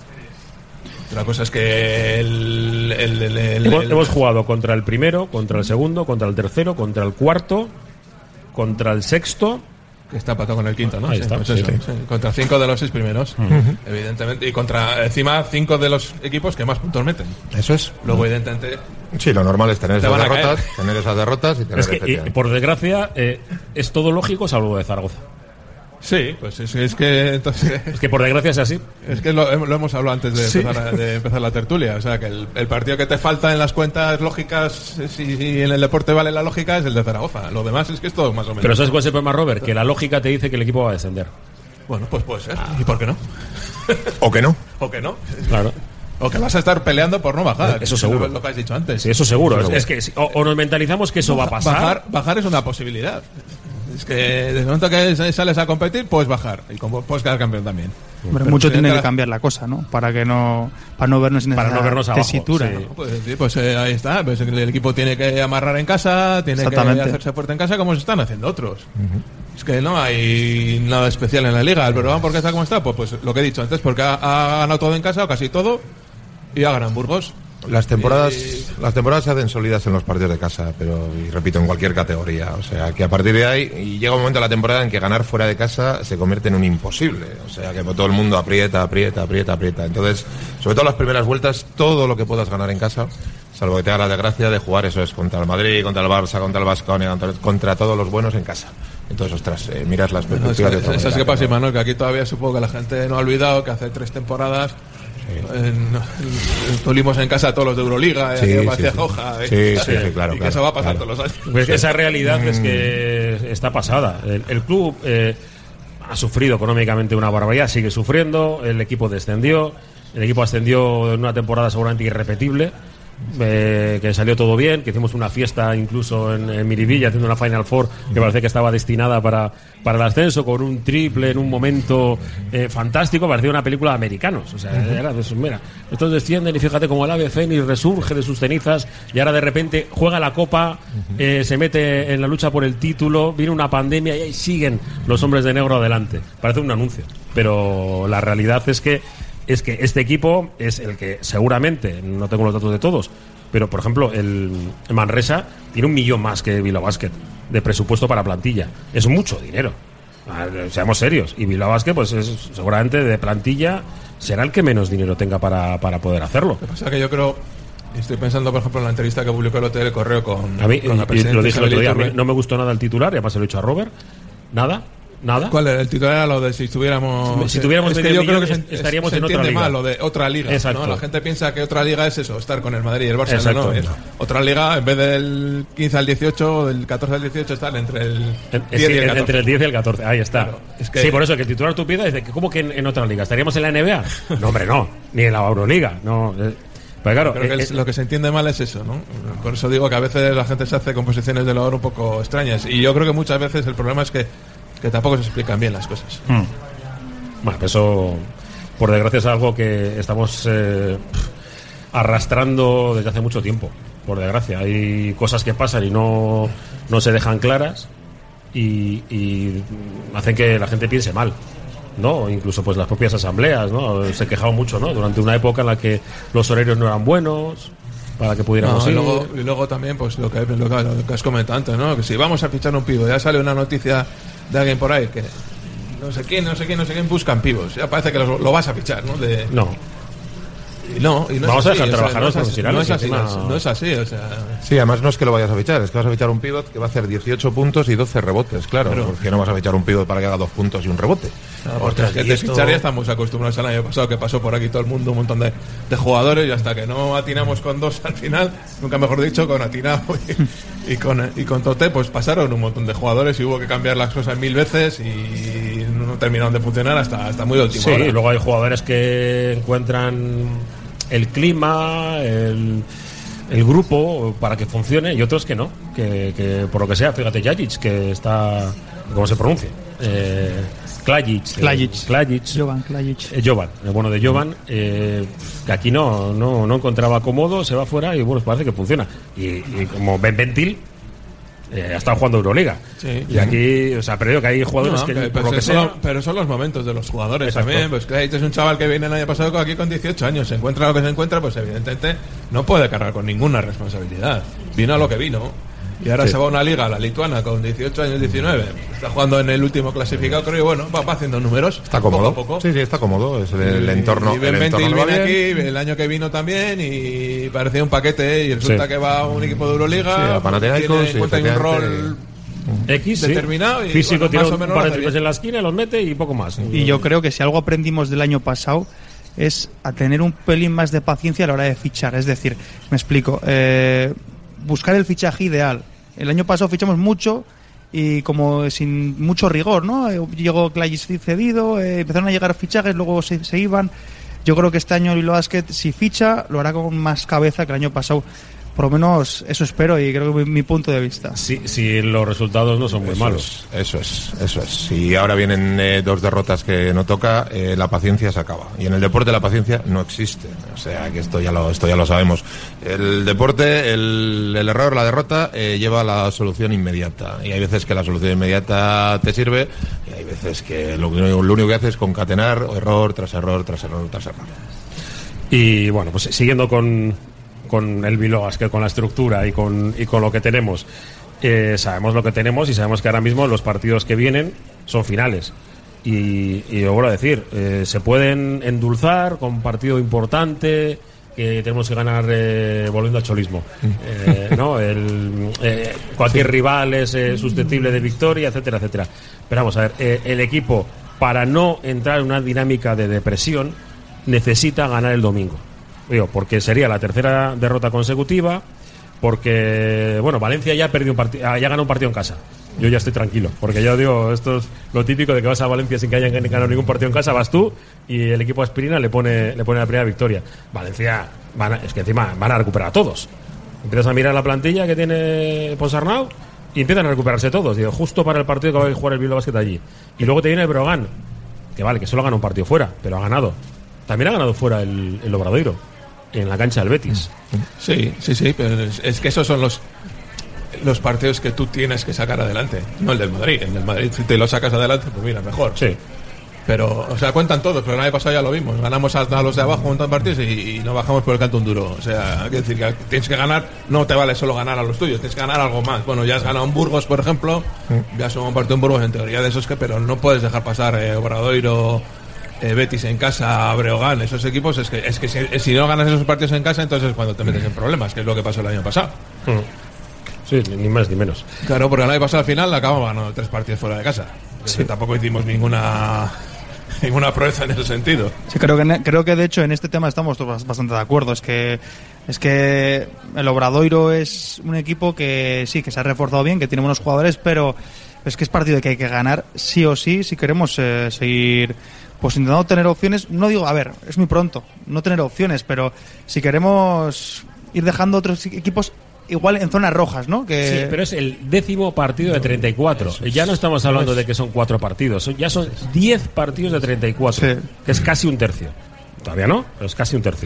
La cosa es que el, el, el, el, hemos, el, hemos jugado contra el primero, contra el segundo, contra el tercero, contra el cuarto, contra el sexto. Que está empatado con el quinto, ¿no? Ahí Sí, está, pues sí, eso, sí. sí. Contra cinco de los seis primeros, uh-huh. Evidentemente. Y contra, encima, cinco de los equipos que más puntos meten. Eso es. Luego, evidentemente... Sí, lo normal es tener Te esas van a derrotas, caer. tener esas derrotas y tener Es que, y, por desgracia, eh, es todo lógico salvo de Zaragoza. Sí, pues es, es que entonces... Es que por desgracia es así. Es que lo, lo hemos hablado antes de, Sí. empezar, a- de empezar la tertulia. O sea, que el, el partido que te falta en las cuentas lógicas, si, si en el deporte vale la lógica, es el de Zaragoza. Lo demás es que es todo más o menos. Pero ¿sabes cuál es el problema, Robert? Que la lógica te dice que el equipo va a descender. Bueno, pues puede ser. ¿Y por qué no? ¿O que no? ¿O que no? Claro. O que vas a estar peleando por no bajar. Eso seguro. Lo, lo que has dicho antes. Sí, eso seguro. Eso Es, es que si- o, o nos mentalizamos que eso va a pasar. Bajar, bajar es una posibilidad. Es que desde el momento que sales a competir, puedes bajar. Y como puedes quedar campeón también. Hombre, Pero mucho si tiene entra- que cambiar la cosa, ¿no? Para que no para no vernos en Para esa no vernos abajo, tesitura, sí. ¿no? Pues, sí, pues eh, ahí está. Pues el, el equipo tiene que amarrar en casa, tiene que Exactamente. hacerse fuerte en casa, como se están haciendo otros. Es que no hay nada especial en la liga. El Breogán, ¿por qué está como está? Pues, pues lo que he dicho antes, porque ha, ha ganado todo en casa, o casi todo, y ha ganado en Burgos. Las temporadas, y... las temporadas se hacen sólidas en los partidos de casa, pero, y repito, en cualquier categoría. O sea, que a partir de ahí, y llega un momento de la temporada en que ganar fuera de casa se convierte en un imposible. O sea, que todo el mundo aprieta, aprieta, aprieta, aprieta. Entonces, sobre todo las primeras vueltas, todo lo que puedas ganar en casa, salvo que te haga la desgracia de jugar, eso es contra el Madrid, contra el Barça, contra el Baskonia, contra, contra todos los buenos en casa. Entonces, ostras, eh, miras las perspectivas no, de otra manera. ¿Sabes qué pasa, pero... Imanol? Que aquí todavía supongo que la gente no ha olvidado que hace tres temporadas tuvimos en casa a todos los de Euroliga, sí, eh, sí, parecía sí. Hoja, eh. Sí, sí, sí, claro, y que claro, eso va a pasar claro. todos los años. Pues esa realidad es que está pasada. El, el club eh, ha sufrido económicamente una barbaridad, sigue sufriendo, el equipo descendió, el equipo ascendió en una temporada seguramente irrepetible. Eh, que salió todo bien, que hicimos una fiesta incluso en, en Miribilla haciendo una Final Four que parece que estaba destinada para, para el ascenso, con un triple en un momento eh, fantástico, parecía una película de americanos. O sea, uh-huh. era, pues, mira, estos descienden y fíjate cómo el ave fénix resurge de sus cenizas y ahora de repente juega la copa, uh-huh. eh, se mete en la lucha por el título, viene una pandemia y ahí siguen los hombres de negro adelante. Parece un anuncio, pero la realidad es que es que este equipo es el que seguramente, no tengo los datos de todos, pero por ejemplo el Manresa tiene un millón más que Bilbao Basket de presupuesto para plantilla. Es mucho dinero, seamos serios. Y Bilbao Basket pues es, seguramente de plantilla será el que menos dinero tenga para, para poder hacerlo. Lo que pasa es que yo creo, estoy pensando por ejemplo en la entrevista que publicó el Hotel del Correo con, a mí, con la presidenta, lo dije el otro día, a mí Iturbe. no me gustó nada el titular, y además se lo he dicho a Robert, nada. Nada. ¿Cuál era? El titular era lo de si estuviéramos. Si tuviéramos es que medio yo creo que millón, se, estaríamos se en otra entiende liga. mal lo de otra liga. Exacto. ¿no? La gente piensa que otra liga es eso, estar con el Madrid y el Barça. Exacto. No, es otra liga, en vez del quince al dieciocho, del catorce al dieciocho, están entre el en, diez y el catorce. Entre el diez y el catorce. Ahí está. Claro, es que... Sí, por eso que el titular tu piedra dice que ¿cómo que en, en otra liga? ¿Estaríamos en la N B A? No, hombre, no. Ni en la Euroliga. No. Eh. Pues claro, creo que eh, el, lo que se entiende mal es eso, ¿no? Por eso digo que a veces la gente se hace composiciones de labor un poco extrañas. Y yo creo que muchas veces el problema es que, que tampoco se explican bien las cosas. Hmm. Bueno, eso, por desgracia, es algo que estamos eh, arrastrando desde hace mucho tiempo. Por desgracia, hay cosas que pasan y no, no se dejan claras y, y hacen que la gente piense mal, ¿no? Incluso pues las propias asambleas, ¿no? Se quejaban mucho, ¿no? Durante una época en la que los horarios no eran buenos para que pudiéramos no, ir. Y luego, y luego también, pues lo que, lo, que, lo que has comentado antes, ¿no? Que si vamos a fichar un pivo, ya sale una noticia de alguien por ahí que no sé quién, no sé quién, no sé quién buscan pivos. Ya parece que lo, lo vas a fichar, ¿no? De, no. Y no, y no vamos es así, a dejar o sea, trabajar a los no es así, profesionales. no es así, encima... no es así, o sea... Sí, además no es que lo vayas a fichar, es que vas a fichar un pivot que va a hacer dieciocho puntos y doce rebotes, claro, claro. Porque no vas a fichar un pivot para que haga dos puntos y un rebote. No, porque es que de fichar ya estamos acostumbrados al año pasado, que pasó por aquí todo el mundo, un montón de, de jugadores, y hasta que no atinamos con dos al final, nunca mejor dicho, con Atinao y, y, con, y con Toté, pues pasaron un montón de jugadores y hubo que cambiar las cosas mil veces y no terminaron de funcionar hasta, hasta muy último. Sí, hora. Y luego hay jugadores que encuentran el clima, el, el grupo para que funcione y otros que no, que, que por lo que sea, fíjate, Jajic, que está, ¿cómo se pronuncia? Eh, Klajic, Klajic. Eh, Klajic. Jovan Klajic. Eh, Jovan, el bueno de Jovan, eh, que aquí no, no, no encontraba cómodo, se va fuera y bueno, parece que funciona. Y, y como Ben Ventil, eh, ha estado jugando Euroliga. Sí, y aquí, o sea, pero que hay jugadores no, que, que por lo pero que son, sea. pero son los momentos de los jugadores. Exacto. También. Pues Klajic es un chaval que viene el año pasado aquí con dieciocho años, se encuentra lo que se encuentra, pues evidentemente no puede cargar con ninguna responsabilidad. Vino a lo que vino. Y ahora Sí. se va a una liga, la lituana, con dieciocho años, diecinueve. Está jugando en el último clasificado, creo, y bueno, va, va haciendo números. Está cómodo. Poco a poco. Sí, sí, está cómodo. Es el, el entorno. Y Ben el entorno Ventil le va viene bien. aquí, el año que vino también, y parecía un paquete, y resulta Sí. que va a un equipo de Euroliga. Sí, a Panathinaikos, tiene, sí, cuenta hay un efectivamente. rol X, sí. determinado y, físico, bueno, tiene más o un menos par de lo hace triples bien. en la esquina, los mete y poco más. Y yo creo que si algo aprendimos del año pasado es a tener un pelín más de paciencia a la hora de fichar. Es decir, me explico, eh, buscar el fichaje ideal. El año pasado fichamos mucho y como sin mucho rigor, ¿no? Eh, Llegó Klajic cedido, eh, empezaron a llegar fichajes, luego se, se iban. Yo creo que este año Bilbao Basket, si ficha, lo hará con más cabeza que el año pasado. Por lo menos eso espero y creo que es mi punto de vista. Si, si los resultados no son muy eso malos. Es, eso es, eso es. Si ahora vienen eh, dos derrotas que no toca, eh, la paciencia se acaba. Y en el deporte la paciencia no existe. O sea, que esto ya lo, esto ya lo sabemos. El deporte, el, el error, la derrota, eh, lleva a la solución inmediata. Y hay veces que la solución inmediata te sirve y hay veces que lo, lo único que haces es concatenar error tras error, tras error, tras error. Y bueno, pues siguiendo con... con el Bilbao Basket, con la estructura y con, y con lo que tenemos, eh, sabemos lo que tenemos y sabemos que ahora mismo los partidos que vienen son finales y, y yo vuelvo a decir, eh, se pueden endulzar con un partido importante que tenemos que ganar, eh, volviendo al cholismo, eh, ¿no? el, eh, cualquier sí. rival es eh, susceptible de victoria, etcétera, etcétera. Pero vamos a ver, eh, el equipo, para no entrar en una dinámica de depresión, necesita ganar el domingo. Digo, porque sería la tercera derrota consecutiva, porque bueno, Valencia ya perdió un partido, ya ganó un partido en casa. Yo ya estoy tranquilo, porque yo digo, esto es lo típico de que vas a Valencia sin que hayan ganado ningún partido en casa, vas tú y el equipo Aspirina le pone le pone la primera victoria. Valencia van a, es que encima van a recuperar a todos. Empiezas a mirar la plantilla que tiene Ponsarnau y empiezan a recuperarse todos, digo, justo para el partido que va a jugar el Bilbao Basket allí. Y luego te viene el Breogán, que vale, que solo gana un partido fuera, pero ha ganado. También ha ganado fuera el, el Obradoiro, en la cancha del Betis. Sí, sí, sí, pero es, es que esos son los los partidos que tú tienes que sacar adelante, no el del Madrid. El del Madrid, si te lo sacas adelante, pues mira, mejor. Sí. Pero, o sea, cuentan todos, pero el año pasado ya lo vimos. Ganamos a, a los de abajo un montón de partidos y, y no bajamos por el canto un duro. O sea, hay que decir que tienes que ganar, no te vale solo ganar a los tuyos, tienes que ganar algo más. Bueno, ya has ganado en Burgos, por ejemplo, mm. ya son un partido en Burgos, en teoría de esos que, pero no puedes dejar pasar eh, Obradoiro, eh, Betis en casa, Breogán, esos equipos. Es que, es que si, si no ganas esos partidos en casa, entonces es cuando te metes en problemas, que es lo que pasó el año pasado. Mm. Sí, ni más ni menos. Claro, porque el año pasado al final acabamos ganando tres partidos fuera de casa. Sí. Que tampoco hicimos ninguna ninguna proeza en ese sentido. Sí, creo que creo que de hecho en este tema estamos todos bastante de acuerdo. Es que es que el Obradoiro es un equipo que sí, que se ha reforzado bien, que tiene buenos jugadores, pero es que es partido que hay que ganar sí o sí si queremos eh, seguir pues intentando tener opciones. No digo, a ver, es muy pronto no tener opciones, pero si queremos ir dejando otros equipos igual en zonas rojas, ¿no? Que... Sí, pero es el décimo partido de treinta y cuatro. Es, ya no estamos hablando es... de que son cuatro partidos, ya son diez partidos de treinta y cuatro, sí. Que es casi un tercio. Todavía no, pero es casi un tercio.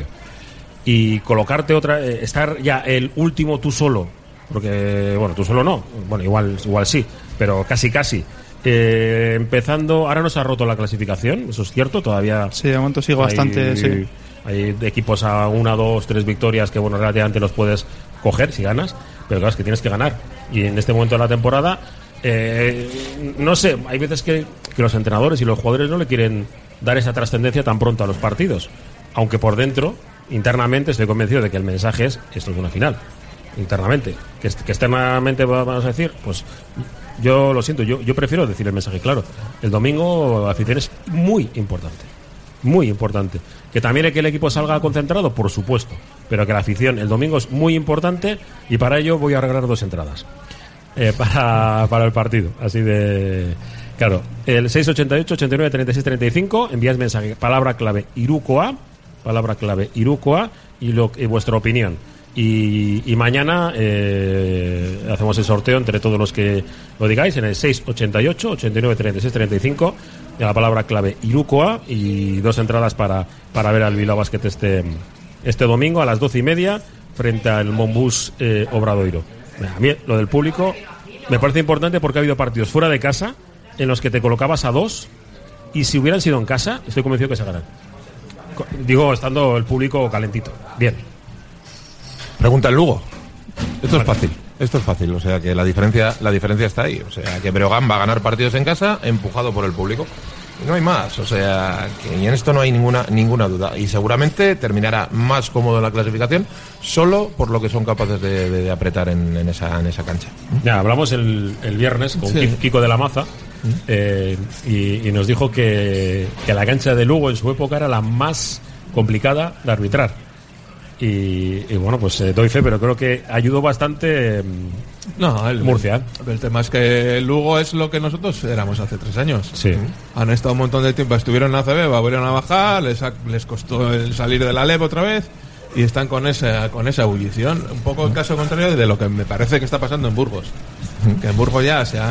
Y colocarte otra, eh, estar ya el último tú solo, porque, bueno, tú solo no, bueno, igual, igual sí, pero casi casi. Eh, empezando, ahora no se ha roto la clasificación, eso es cierto, todavía. Sí, de momento sigo hay, bastante, sí. Hay equipos a una, dos, tres victorias que, bueno, relativamente los puedes coger si ganas, pero claro, es que tienes que ganar. Y en este momento de la temporada, eh, no sé, hay veces que, que los entrenadores y los jugadores no le quieren dar esa trascendencia tan pronto a los partidos. Aunque por dentro, internamente, estoy convencido de que el mensaje es: esto es una final. Internamente. Que, que externamente vamos a decir, pues yo lo siento, yo, yo prefiero decir el mensaje claro. El domingo la afición es muy importante. Muy importante. Que también que el equipo salga concentrado, por supuesto, pero que la afición el domingo es muy importante y para ello voy a regalar dos entradas eh, para, para el partido, así de claro. El seis ochenta y ocho, ochenta y nueve, treinta y seis, treinta y cinco, enviáis mensaje, palabra clave Irukoa, palabra clave Irukoa y, lo, y vuestra opinión. Y, y mañana eh, hacemos el sorteo entre todos los que lo digáis en el seis ochenta y ocho, ochenta y nueve, treinta y seis, treinta y cinco, de la palabra clave Irukoa, y dos entradas para, para ver al Bilbao Basket este, este domingo a las doce y media frente al Monbus eh, Obradoiro. A mí lo del público me parece importante porque ha habido partidos fuera de casa en los que te colocabas a dos y si hubieran sido en casa estoy convencido que se ganan. Digo, estando el público calentito. Bien. Pregunta el Lugo. Esto es fácil. Esto es fácil, o sea que la diferencia la diferencia está ahí, o sea que Breogán va a ganar partidos en casa empujado por el público. Y no hay más, o sea que y en esto no hay ninguna ninguna duda y seguramente terminará más cómodo en la clasificación solo por lo que son capaces de, de, de apretar en, en esa en esa cancha. Ya hablamos el, el viernes con sí. Kiko de la Maza eh, y, y nos dijo que, que la cancha de Lugo en su época era la más complicada de arbitrar. Y, y bueno, pues eh, doy fe, pero creo que ayudó bastante eh, no, el, Murcia. El, el tema es que Lugo es lo que nosotros éramos hace tres años. Sí. Han estado un montón de tiempo, estuvieron en A C B, volvieron a bajar, les, ha, les costó el salir de la L E B otra vez y están con esa con esa ebullición. Un poco el caso contrario de lo que me parece que está pasando en Burgos. Que en Burgos ya se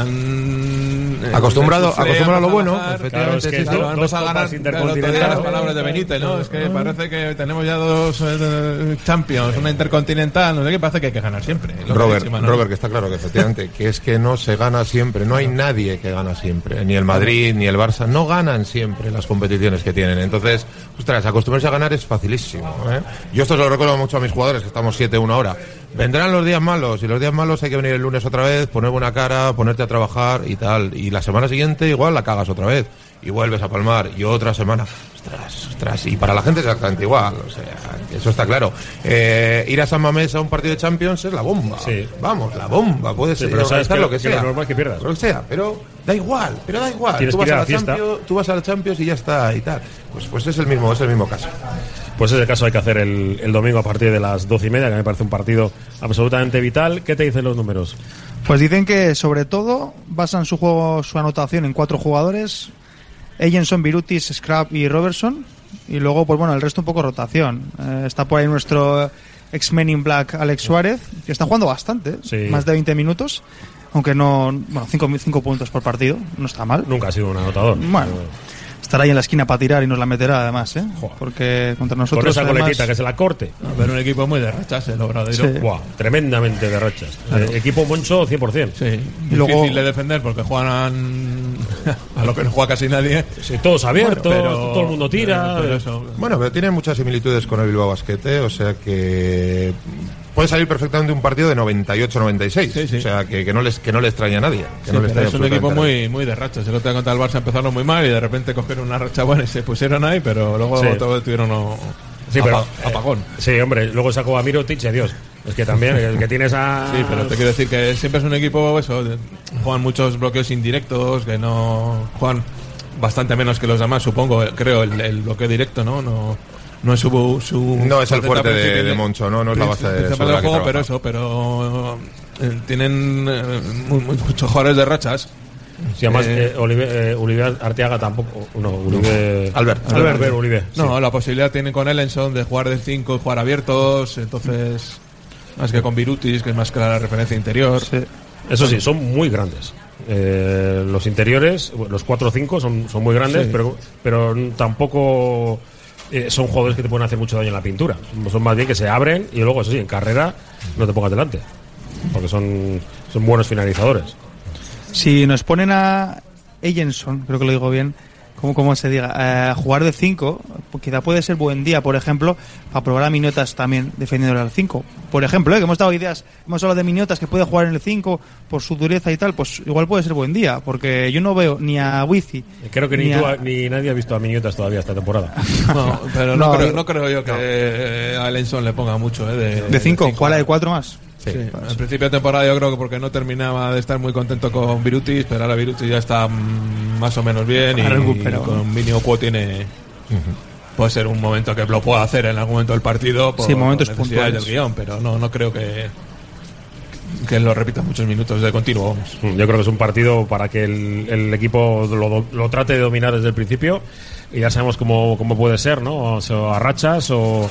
han eh, acostumbrado, acostumbrado a lo bueno. Efectivamente, claro, es que sí, claro, dos, dos a ganar intercontinentales. Las palabras de Benítez, ¿no? Es que parece que tenemos ya dos eh, Champions, una intercontinental, no sé qué, parece que hay que ganar siempre. Robert, que Robert, que está claro que efectivamente, que es que no se gana siempre, no hay nadie que gana siempre, ni el Madrid ni el Barça, no ganan siempre las competiciones que tienen. Entonces, ostras, acostumbrarse a ganar es facilísimo, ¿eh? Yo esto se lo recuerdo mucho a mis jugadores, que estamos siete uno ahora. Vendrán los días malos, y los días malos hay que venir el lunes otra vez, poner buena cara, ponerte a trabajar y tal. Y la semana siguiente igual la cagas otra vez y vuelves a palmar, y otra semana. Ostras, ostras. Y para la gente es exactamente igual, o sea, eso está claro. Eh, ir a San Mamés a un partido de Champions es la bomba. Sí. Vamos, la bomba, puede ser, sí, pero sabes que lo que, que sea. Lo normal es que pierdas. Lo que sea, pero da igual, pero da igual. Tú vas, a la Champions, tú vas a la Champions y ya está y tal. Pues pues es el mismo, es el mismo caso. Pues ese caso hay que hacer el, el domingo a partir de las doce y media, que me parece un partido absolutamente vital. ¿Qué te dicen los números? Pues dicen que sobre todo basan su juego, su anotación en cuatro jugadores: Ellenson, Birutis, Scrap y Robertson. Y luego, pues bueno, el resto un poco rotación. Eh, está por ahí nuestro ex-Men in Black Alex Suárez, que está jugando bastante, sí. Más de veinte minutos. Aunque no, bueno, cinco puntos por partido, no está mal. Nunca ha sido un anotador. Bueno, estará ahí en la esquina para tirar y nos la meterá además, ¿eh? Porque contra nosotros... Con esa además... coletita que se la corte. A ver, un equipo muy de rachas, el Obradero. Sí. Buah, tremendamente de rachas. Claro. Eh, equipo Moncho cien por ciento. Sí. Y difícil luego... de defender porque juegan a lo que no juega casi nadie. Sí, todos abiertos, bueno, pero... todo el mundo tira. Pero, pero eso... Bueno, pero tiene muchas similitudes con el Bilbao Basket, ¿eh? O sea que... puede salir perfectamente un partido de noventa y ocho noventa y seis, sí, sí. O sea, que, que, no les, que no le extraña a nadie. Que sí, no le extraña es un equipo muy, muy de rachas. El otro día contra el Barça empezaron muy mal y de repente cogieron una racha buena y se pusieron ahí, pero luego sí. todo tuvieron no, sí, apa, pero, apagón. Eh, sí, hombre, luego sacó a Mirotic y adiós. Es que también, el que tienes a... Sí, pero te quiero decir que siempre es un equipo, eso, juegan muchos bloqueos indirectos, que no juegan bastante menos que los demás, supongo, creo, el, el bloqueo directo, ¿no? No... No es su, su no es el fuerte de, de Moncho, no, no es la base de sobre la que juego, pero eso, pero eh, tienen eh, muy, muy, muchos jugadores de rachas. Sí, además eh, eh, Oliver, eh, Oliver Arteaga tampoco, no, Oliver, Albert, Albert, Albert Oliver. No, sí. La posibilidad tienen con Ellenson de jugar del cinco y jugar abiertos, entonces más que con Birutis, que es más clara la referencia interior. Sí. Eso sí, son muy grandes. Eh, los interiores, los cuatro o cinco son, son muy grandes, sí. pero, pero tampoco... Eh, son jugadores que te pueden hacer mucho daño en la pintura. Son más bien que se abren y luego, eso sí, en carrera no te pongas delante. Porque son, son buenos finalizadores. Si nos ponen a Ellenson, creo que lo digo bien, como, como se diga, a eh, jugar de cinco, quizá puede ser buen día, por ejemplo, para probar a Miniotas también defendiendo al cinco. Por ejemplo, eh, que hemos dado ideas, hemos hablado de Miniotas que puede jugar en el cinco por su dureza y tal, pues igual puede ser buen día, porque yo no veo ni a Wizi. Creo que ni, ni, tú, a... ni nadie ha visto a Miniotas todavía esta temporada. No, pero no, no, creo, no creo yo que no. a Ellenson le ponga mucho. Eh, de cinco, ¿cuál hay de cuatro más? Sí, sí. Al principio de temporada yo creo que porque no terminaba de estar muy contento con Birutis, pero ahora Birutis ya está mm, más o menos bien y, y con Miniocuo tiene uh-huh. puede ser un momento que lo pueda hacer en algún momento del partido por, sí, momentos por necesidades del guión, pero no, no creo que que lo repita muchos minutos de continuo. Vamos. Yo creo que es un partido para que el, el equipo lo, lo trate de dominar desde el principio y ya sabemos cómo, cómo puede ser, ¿no? O sea, a rachas o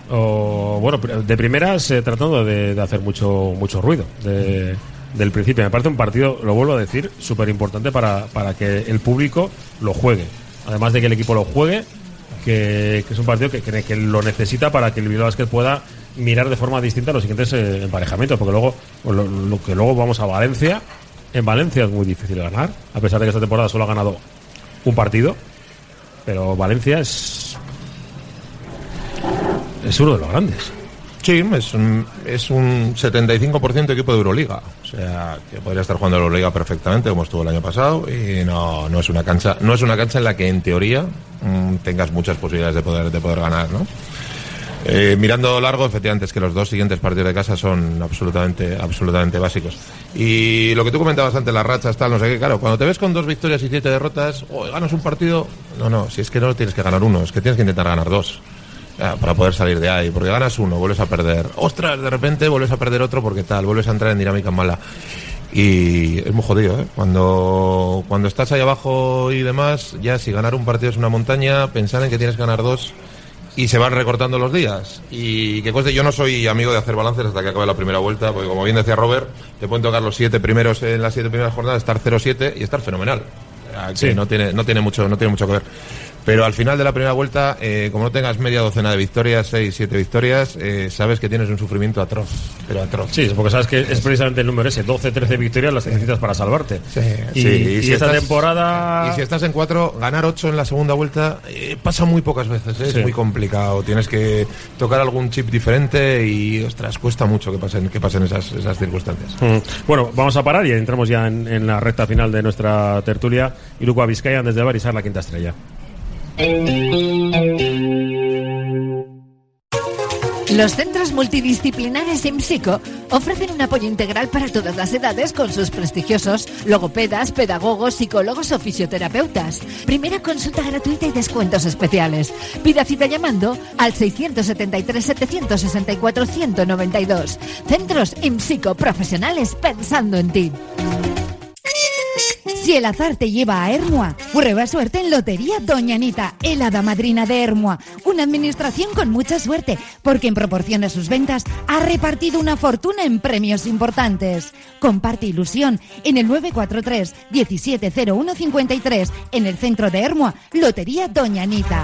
o bueno, de primeras eh, tratando de, de hacer mucho mucho ruido de, del principio. Me parece un partido, lo vuelvo a decir, súper importante para, para que el público lo juegue, además de que el equipo lo juegue, que, que es un partido que, que, que lo necesita para que el Bilbao Basket pueda mirar de forma distinta los siguientes eh, emparejamientos, porque luego lo, lo que luego vamos a Valencia. En Valencia es muy difícil ganar, a pesar de que esta temporada solo ha ganado un partido, pero Valencia es es uno de los grandes. Sí, es un, es un setenta y cinco por ciento equipo de Euroliga. O sea, que podría estar jugando Euroliga perfectamente, como estuvo el año pasado. Y no, no es una cancha, no es una cancha en la que en teoría mmm, tengas muchas posibilidades de poder, de poder ganar, ¿no? Eh, mirando largo, efectivamente, es que los dos siguientes partidos de casa son absolutamente, absolutamente básicos. Y lo que tú comentabas antes, las rachas, tal, no sé qué, claro, cuando te ves con dos victorias y siete derrotas, o oh, ganas un partido, no, no, si es que no tienes que ganar uno, es que tienes que intentar ganar dos. Para poder salir de ahí, porque ganas uno, vuelves a perder, ostras, de repente vuelves a perder otro porque tal, vuelves a entrar en dinámica mala y es muy jodido, ¿eh? Cuando, cuando estás ahí abajo y demás, ya si ganar un partido es una montaña, pensar en que tienes que ganar dos y se van recortando los días. Y que cueste, yo no soy amigo de hacer balances hasta que acabe la primera vuelta, porque como bien decía Robert, te pueden tocar los siete primeros en las siete primeras jornadas, estar cero siete y estar fenomenal. Sí. No tiene, no tiene mucho, no tiene mucho que ver. Pero al final de la primera vuelta, eh, como no tengas media docena de victorias, seis, siete victorias, eh, sabes que tienes un sufrimiento atroz, pero atroz. Sí, porque sabes que es precisamente el número ese, doce, trece victorias las que necesitas para salvarte. Sí, y, sí. Y, y si esta estás, temporada... Y si estás en cuatro, ganar ocho en la segunda vuelta eh, pasa muy pocas veces, ¿eh? Sí. Es muy complicado. Tienes que tocar algún chip diferente y, ostras, cuesta mucho que pasen, que pasen esas, esas circunstancias. Mm. Bueno, vamos a parar y entramos ya en, en la recta final de nuestra tertulia. Iruko Vizcaya desde Barisar, la quinta estrella. Los centros multidisciplinares IMSICO ofrecen un apoyo integral para todas las edades con sus prestigiosos logopedas, pedagogos, psicólogos o fisioterapeutas. Primera consulta gratuita y descuentos especiales. Pida cita llamando al seiscientos setenta y tres, setecientos sesenta y cuatro, ciento noventa y dos. Centros IMSICO, profesionales pensando en ti. Si el azar te lleva a Ermua, prueba suerte en Lotería Doña Anita, el hada madrina de Ermua. Una administración con mucha suerte, porque en proporción a sus ventas ha repartido una fortuna en premios importantes. Comparte ilusión en el nueve cuatro tres, diecisiete cero uno cincuenta y tres, en el centro de Ermua, Lotería Doña Anita.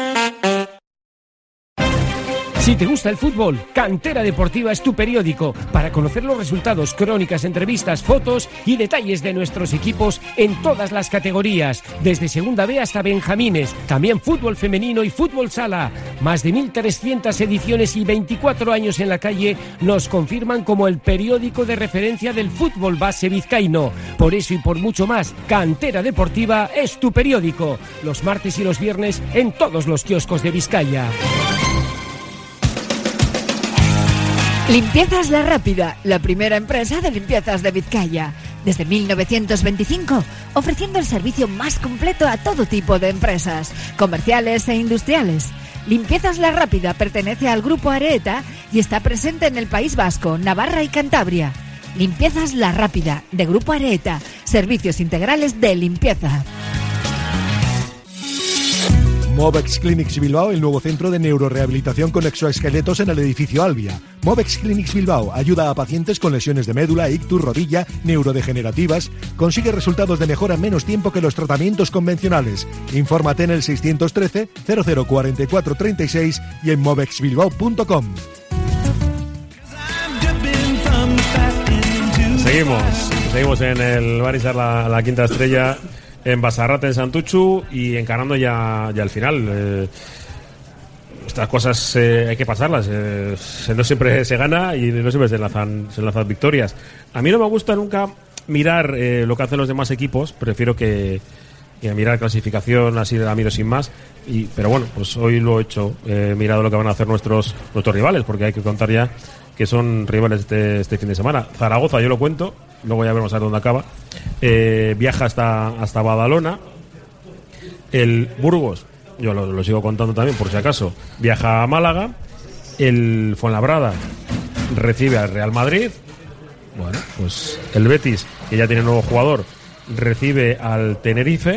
Si te gusta el fútbol, Cantera Deportiva es tu periódico para conocer los resultados, crónicas, entrevistas, fotos y detalles de nuestros equipos en todas las categorías, desde Segunda B hasta Benjamines, también fútbol femenino y fútbol sala. Más de mil trescientas ediciones y veinticuatro años en la calle nos confirman como el periódico de referencia del fútbol base vizcaíno. Por eso y por mucho más, Cantera Deportiva es tu periódico. Los martes y los viernes en todos los kioscos de Vizcaya. Limpiezas La Rápida, la primera empresa de limpiezas de Vizcaya. Desde mil novecientos veinticinco, ofreciendo el servicio más completo a todo tipo de empresas, comerciales e industriales. Limpiezas La Rápida pertenece al Grupo Areeta y está presente en el País Vasco, Navarra y Cantabria. Limpiezas La Rápida, de Grupo Areeta, servicios integrales de limpieza. Movex Clinics Bilbao, el nuevo centro de neurorehabilitación con exoesqueletos en el edificio Albia. Movex Clinics Bilbao ayuda a pacientes con lesiones de médula, ictus, rodilla, neurodegenerativas. Consigue resultados de mejora en menos tiempo que los tratamientos convencionales. Infórmate en el seiscientos trece, cero cero cuarenta y cuatro treinta y seis y en movex bilbao punto com. Seguimos, seguimos en el Barisar, la, la quinta estrella, en Basarrate, en Santuchu, y encarando ya, ya el final. Eh, estas cosas eh, hay que pasarlas. Eh, no siempre se gana y no siempre se enlazan, se enlazan victorias. A mí no me gusta nunca mirar eh, lo que hacen los demás equipos. Prefiero que, que mirar clasificación así de la miro sin más. Y, pero bueno, pues hoy lo he hecho. He eh, mirado lo que van a hacer nuestros, nuestros rivales, porque hay que contar ya que son rivales este, este fin de semana. Zaragoza, yo lo cuento, luego ya veremos a dónde acaba. Eh, viaja hasta, hasta Badalona. El Burgos, yo lo, lo sigo contando también por si acaso, viaja a Málaga. El Fuenlabrada recibe al Real Madrid. Bueno, pues el Betis, que ya tiene nuevo jugador, recibe al Tenerife.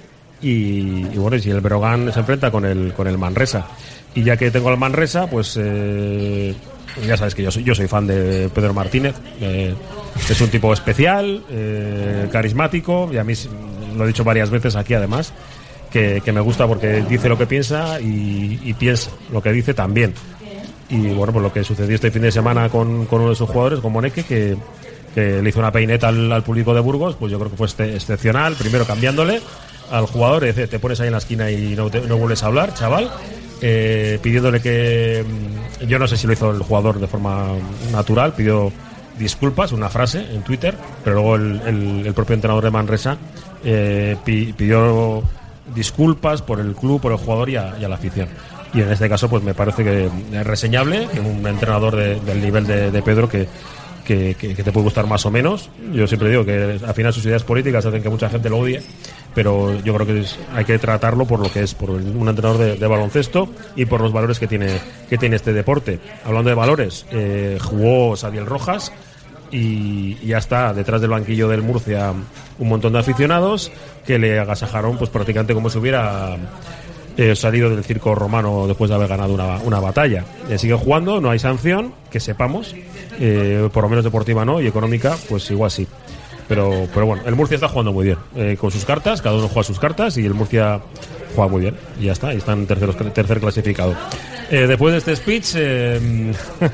Y, y bueno, y si el Breogán se enfrenta con el, con el Manresa. Y ya que tengo al Manresa, pues eh, ya sabes que yo soy, yo soy fan de Pedro Martínez. Eh, es un tipo especial, eh, carismático, y a mí lo he dicho varias veces aquí además, que, que me gusta porque dice lo que piensa y, y piensa lo que dice también. Y bueno, pues lo que sucedió este fin de semana con, con uno de sus jugadores, con Moneke, que, que le hizo una peineta al, al público de Burgos, pues yo creo que fue este, excepcional. Primero cambiándole al jugador, dice, te pones ahí en la esquina y no, te, no vuelves a hablar, chaval. Eh, pidiéndole que, yo no sé si lo hizo el jugador de forma natural, pidió disculpas, una frase en Twitter, pero luego el, el, el propio entrenador de Manresa eh, pidió disculpas por el club, por el jugador y a, y a la afición. Y en este caso pues me parece que es reseñable que un entrenador de, del nivel de, de Pedro que Que, que, que te puede gustar más o menos. Yo siempre digo que al final sus ideas políticas hacen que mucha gente lo odie, pero yo creo que es, hay que tratarlo por lo que es, por un entrenador de, de baloncesto y por los valores que tiene, que tiene este deporte. Hablando de valores, eh, jugó Sadiel Rojas y, y ya está detrás del banquillo del Murcia un montón de aficionados que le agasajaron pues prácticamente como si hubiera eh, salido del circo romano después de haber ganado una, una batalla. Eh, sigue jugando, no hay sanción, que sepamos, eh, por lo menos deportiva no, y económica, pues igual sí. Pero, pero bueno, el Murcia está jugando muy bien, eh, con sus cartas, cada uno juega sus cartas y el Murcia juega muy bien. Y ya está, y está en terceros, tercer clasificado. Eh, después de este speech, eh,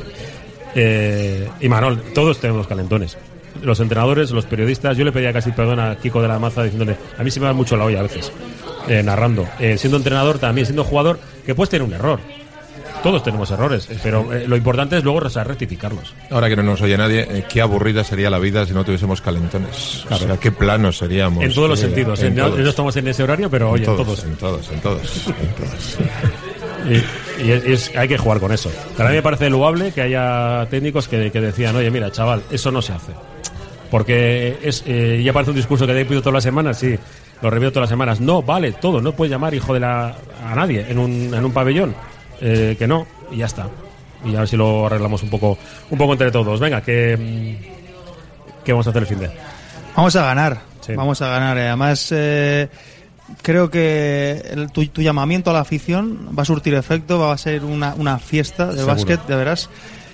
eh, y Manol, todos tenemos calentones. Los entrenadores, los periodistas, yo le pedía casi perdón a Kiko de la Maza diciéndole, a mí se me va mucho la olla a veces, eh, narrando. Eh, siendo entrenador también, siendo jugador, que puedes tener un error. Todos tenemos errores, pero eh, lo importante es luego rectificarlos. Ahora que no nos oye nadie, eh, qué aburrida sería la vida si no tuviésemos calentones. Claro. O sea, qué planos seríamos. En todos los sentidos. En, en no, no estamos en ese horario, pero oye, en todos. En todos, en todos. En todos. Y, y es, es, hay que jugar con eso. Para mí me parece loable que haya técnicos que, que decían, oye, mira, chaval, eso no se hace. Porque es eh, ya parece un discurso que te he pedido todas las semanas, sí, lo repito todas las semanas. No, vale, todo, no puedes llamar hijo de la a nadie en un, en un pabellón. Eh, que no, y ya está. Y a ver si lo arreglamos un poco un poco entre todos. Venga, que ¿qué vamos a hacer el fin de? Vamos a ganar, sí. Vamos a ganar. Además, eh, creo que el, tu, tu llamamiento a la afición va a surtir efecto, va a ser una, una fiesta de básquet, de veras.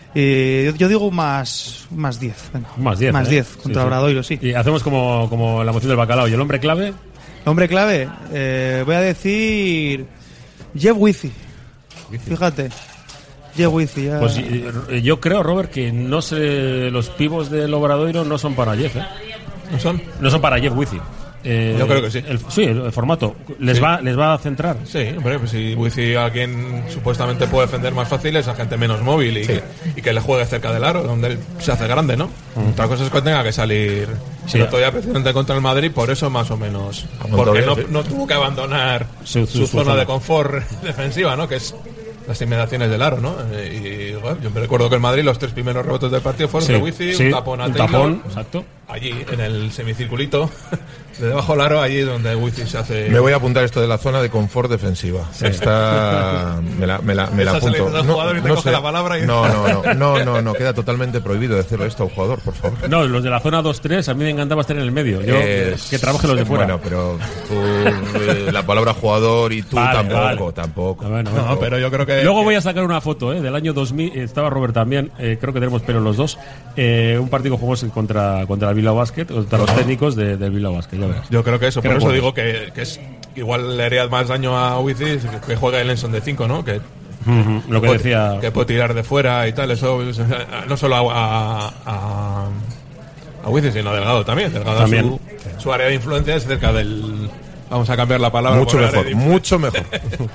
Eh, yo, yo digo más más diez. Más diez. Más ¿eh? diez contra sí, Obradoiro, sí. Y hacemos como, como la moción del bacalao. ¿Y el hombre clave? El hombre clave, eh, voy a decir Jeff Wizzy. Fíjate, Jeff Wizzy. Ya... Pues yo creo, Robert, que no sé, los pivos del Obradoiro no son para Jeff, ¿eh? ¿No son? No son para Jeff Wizzy. Eh, Yo creo que sí. El, sí, el, el formato. ¿Les, sí. va, ¿Les va a centrar? Sí, hombre, pues si Wizzy a quien supuestamente puede defender más fácil es a gente menos móvil y, sí. que, y que le juegue cerca del aro, donde él se hace grande, ¿no? Uh-huh. Otra cosa es que tenga que salir sí, el otro día precisamente contra el Madrid, por eso más o menos. Porque no, no tuvo que abandonar su, su, su zona, zona de confort defensiva, ¿no? Que es las inmediaciones del aro, ¿no? Y bueno, yo me recuerdo que el Madrid los tres primeros rebotes del partido fueron sí, de Wizzy, sí, un tapón a un Taylor, tapón, exacto. Allí en el semicirculito de debajo del aro, allí es donde Wizzy se hace. Me voy a apuntar esto de la zona de confort defensiva. Sí. Está me la me la, me la apunto. No, no, no, sé. La palabra y... no, no, no, no, no, no, queda totalmente prohibido decirlo esto a un jugador, por favor. No, los de la zona dos tres a mí me encantaba estar en el medio. Yo es... que trabaje los de fuera. Bueno, pero tú, eh, la palabra jugador y tú vale, tampoco, vale. tampoco. Bueno, bueno, no, pero yo creo que luego voy a sacar una foto, ¿eh? Del año dos mil, estaba Robert también, eh, creo que tenemos pelo los dos. Eh, un partido jugamos contra contra el Bilbao Basket, contra los técnicos de, del Bilbao Basket, ya verás. Yo creo que eso, por eso digo que, que es igual le haría más daño a Wizzy que juega el Lenson de cinco, ¿no? Que uh-huh, lo que puede, decía que puede tirar de fuera y tal, eso no solo a a, a Wizzy, sino a Delgado también. Delgado también. Su, su área de influencia es cerca del, vamos a cambiar la palabra, mucho mejor, mucho mejor.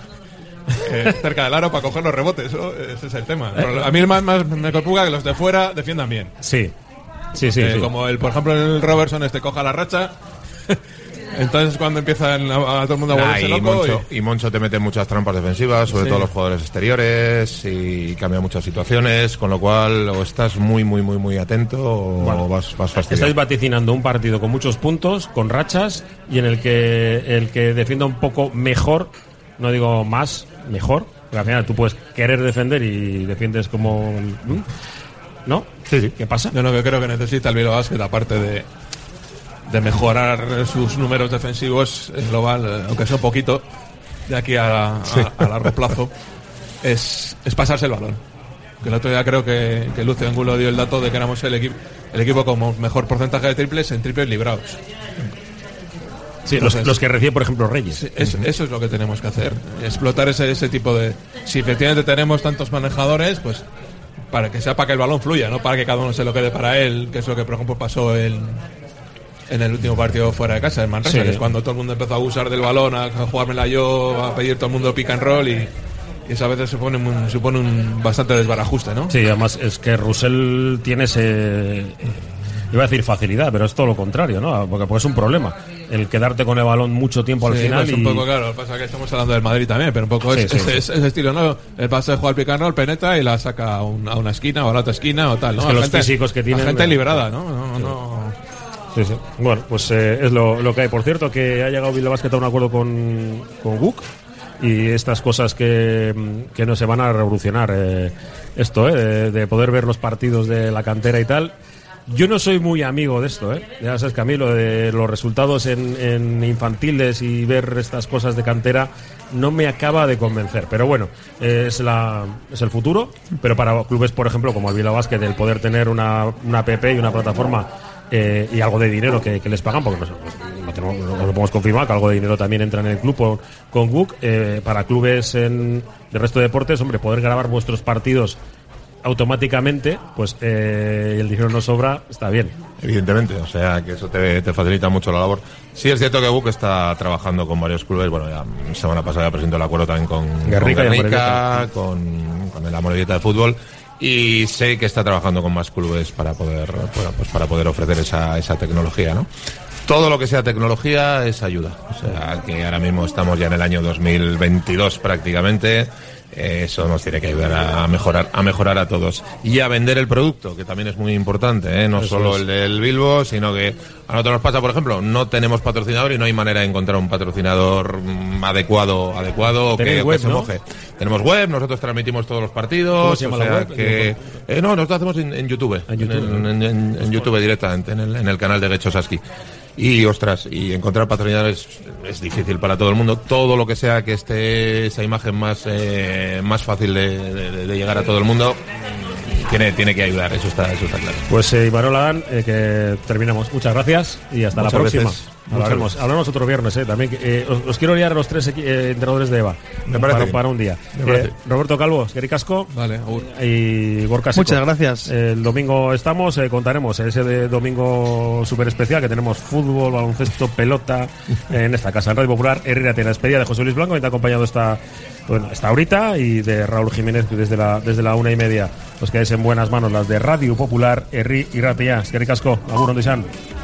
Eh, cerca del aro para coger los rebotes, eso, ese es el tema. Pero a mí más, más me preocupa que los de fuera defiendan bien. Sí, sí, sí, eh, sí. Como el, por ejemplo, el Robertson este coja la racha. Entonces cuando empiezan a, a todo el mundo a volverse nah, y loco Moncho, y... y Moncho te mete muchas trampas defensivas, sobre sí. todo los jugadores exteriores, y cambia muchas situaciones, con lo cual o estás muy muy muy muy atento o bueno, vas, vas fastidiado. Estáis vaticinando un partido con muchos puntos, con rachas, y en el que el que defienda un poco mejor, no digo más, mejor, porque al final tú puedes querer defender y defiendes como... ¿No? Sí, sí. ¿Qué pasa? Yo no, que creo que necesita el Bilbao Basket, aparte de de mejorar sus números defensivos en global, aunque sea un poquito, de aquí a, a, sí. a largo plazo, es, es pasarse el balón. Que el otro día creo que, que Lucio Angulo dio el dato de que éramos el, equi- el equipo con mejor porcentaje de triples en triples librados. Sí, Entonces, los, los que recibe, por ejemplo, Reyes. Es, eso es lo que tenemos que hacer, explotar ese, ese tipo de... Si efectivamente tenemos tantos manejadores, pues para que sea para que el balón fluya, no para que cada uno se lo quede para él, que es lo que, por ejemplo, pasó en... en el último partido fuera de casa, en Manresa, sí. que es cuando todo el mundo empezó a abusar del balón, a jugármela yo, a pedir todo el mundo pick and roll, y, y eso a veces supone un, supone un bastante desbarajuste, ¿no? Sí, además es que Russell tiene ese... Iba a decir facilidad, pero es todo lo contrario, ¿no? Porque, porque es un problema el quedarte con el balón mucho tiempo al sí, final. Es un y... poco claro, pasa que estamos hablando del Madrid también, pero un poco sí, es, sí, es, sí. Es, es ese estilo, ¿no? El pase de jugar pick and roll, penetra y la saca a, un, a una esquina o a la otra esquina o tal, ¿no? Es que los gente, físicos que tienen. La gente liberada, ¿no? no, sí. no Sí, sí. Bueno, pues eh, es lo, lo que hay. Por cierto, que ha llegado Bilbao Basket a un acuerdo con, con Guk y estas cosas que, que no se van a revolucionar. Eh, esto, eh, de, de poder ver los partidos de la cantera y tal. Yo no soy muy amigo de esto, ¿eh? Ya sabes que a mí lo de los resultados en, en infantiles y ver estas cosas de cantera no me acaba de convencer. Pero bueno, es la es el futuro. Pero para clubes, por ejemplo, como el Bilbao Basket, el poder tener una, una app y una plataforma eh, y algo de dinero que, que les pagan, porque no, no, tenemos, no lo podemos confirmar, que algo de dinero también entra en el club con, con G U C, eh, para clubes en, del resto de deportes, hombre, poder grabar vuestros partidos automáticamente, pues eh, el dinero no sobra, está bien. Evidentemente, o sea que eso te, te facilita mucho la labor. Sí es cierto que G U C está trabajando con varios clubes. Bueno, ya semana pasada presentó el acuerdo también con Guernica, con, Guernica, con, con el Amorebieta de fútbol, y sé que está trabajando con más clubes para poder, bueno, pues para poder ofrecer esa, esa tecnología, ¿no? Todo lo que sea tecnología es ayuda. O sea que ahora mismo estamos ya en el año dos mil veintidós prácticamente. Eso nos tiene que ayudar a mejorar a mejorar a todos y a vender el producto, que también es muy importante, ¿eh? No Eso solo es. el del Bilbo, sino que a nosotros nos pasa, por ejemplo, no tenemos patrocinador y no hay manera de encontrar un patrocinador adecuado adecuado que, web, que se ¿no? moje. Tenemos web, nosotros transmitimos todos los partidos. ¿Cómo se llama o sea la web? que eh, no, nosotros hacemos en, en YouTube, en YouTube, en, en, en, en YouTube directamente, en el, en el canal de Getxo Saski. Y ostras, y encontrar patrocinadores es, es difícil para todo el mundo. Todo lo que sea que esté esa imagen más eh, más fácil de, de, de llegar a todo el mundo tiene tiene que ayudar, eso está eso está claro. Pues eh, Imanol Adán, eh, que terminamos. Muchas gracias y hasta Muchas la próxima. veces. Hablaremos, hablaremos otro viernes, eh, también. Eh, os, os quiero liar a los tres eh, entrenadores de EVA. Me parece para, bien. para un día. Eh, Roberto Calvo, Eskerrik asko. Vale, y Gorka Seco. Muchas gracias. Eh, el domingo estamos, eh, contaremos ese de domingo súper especial que tenemos fútbol, baloncesto, pelota eh, en esta casa, en Radio Popular, Herrírate, la despedida de José Luis Blanco, que te ha acompañado esta, bueno, esta horita, y de Raúl Jiménez desde la, desde la una y media. Os quedáis en buenas manos, las de Radio Popular, Herri y Ratia. Eskerrik asko, agur ondo izan.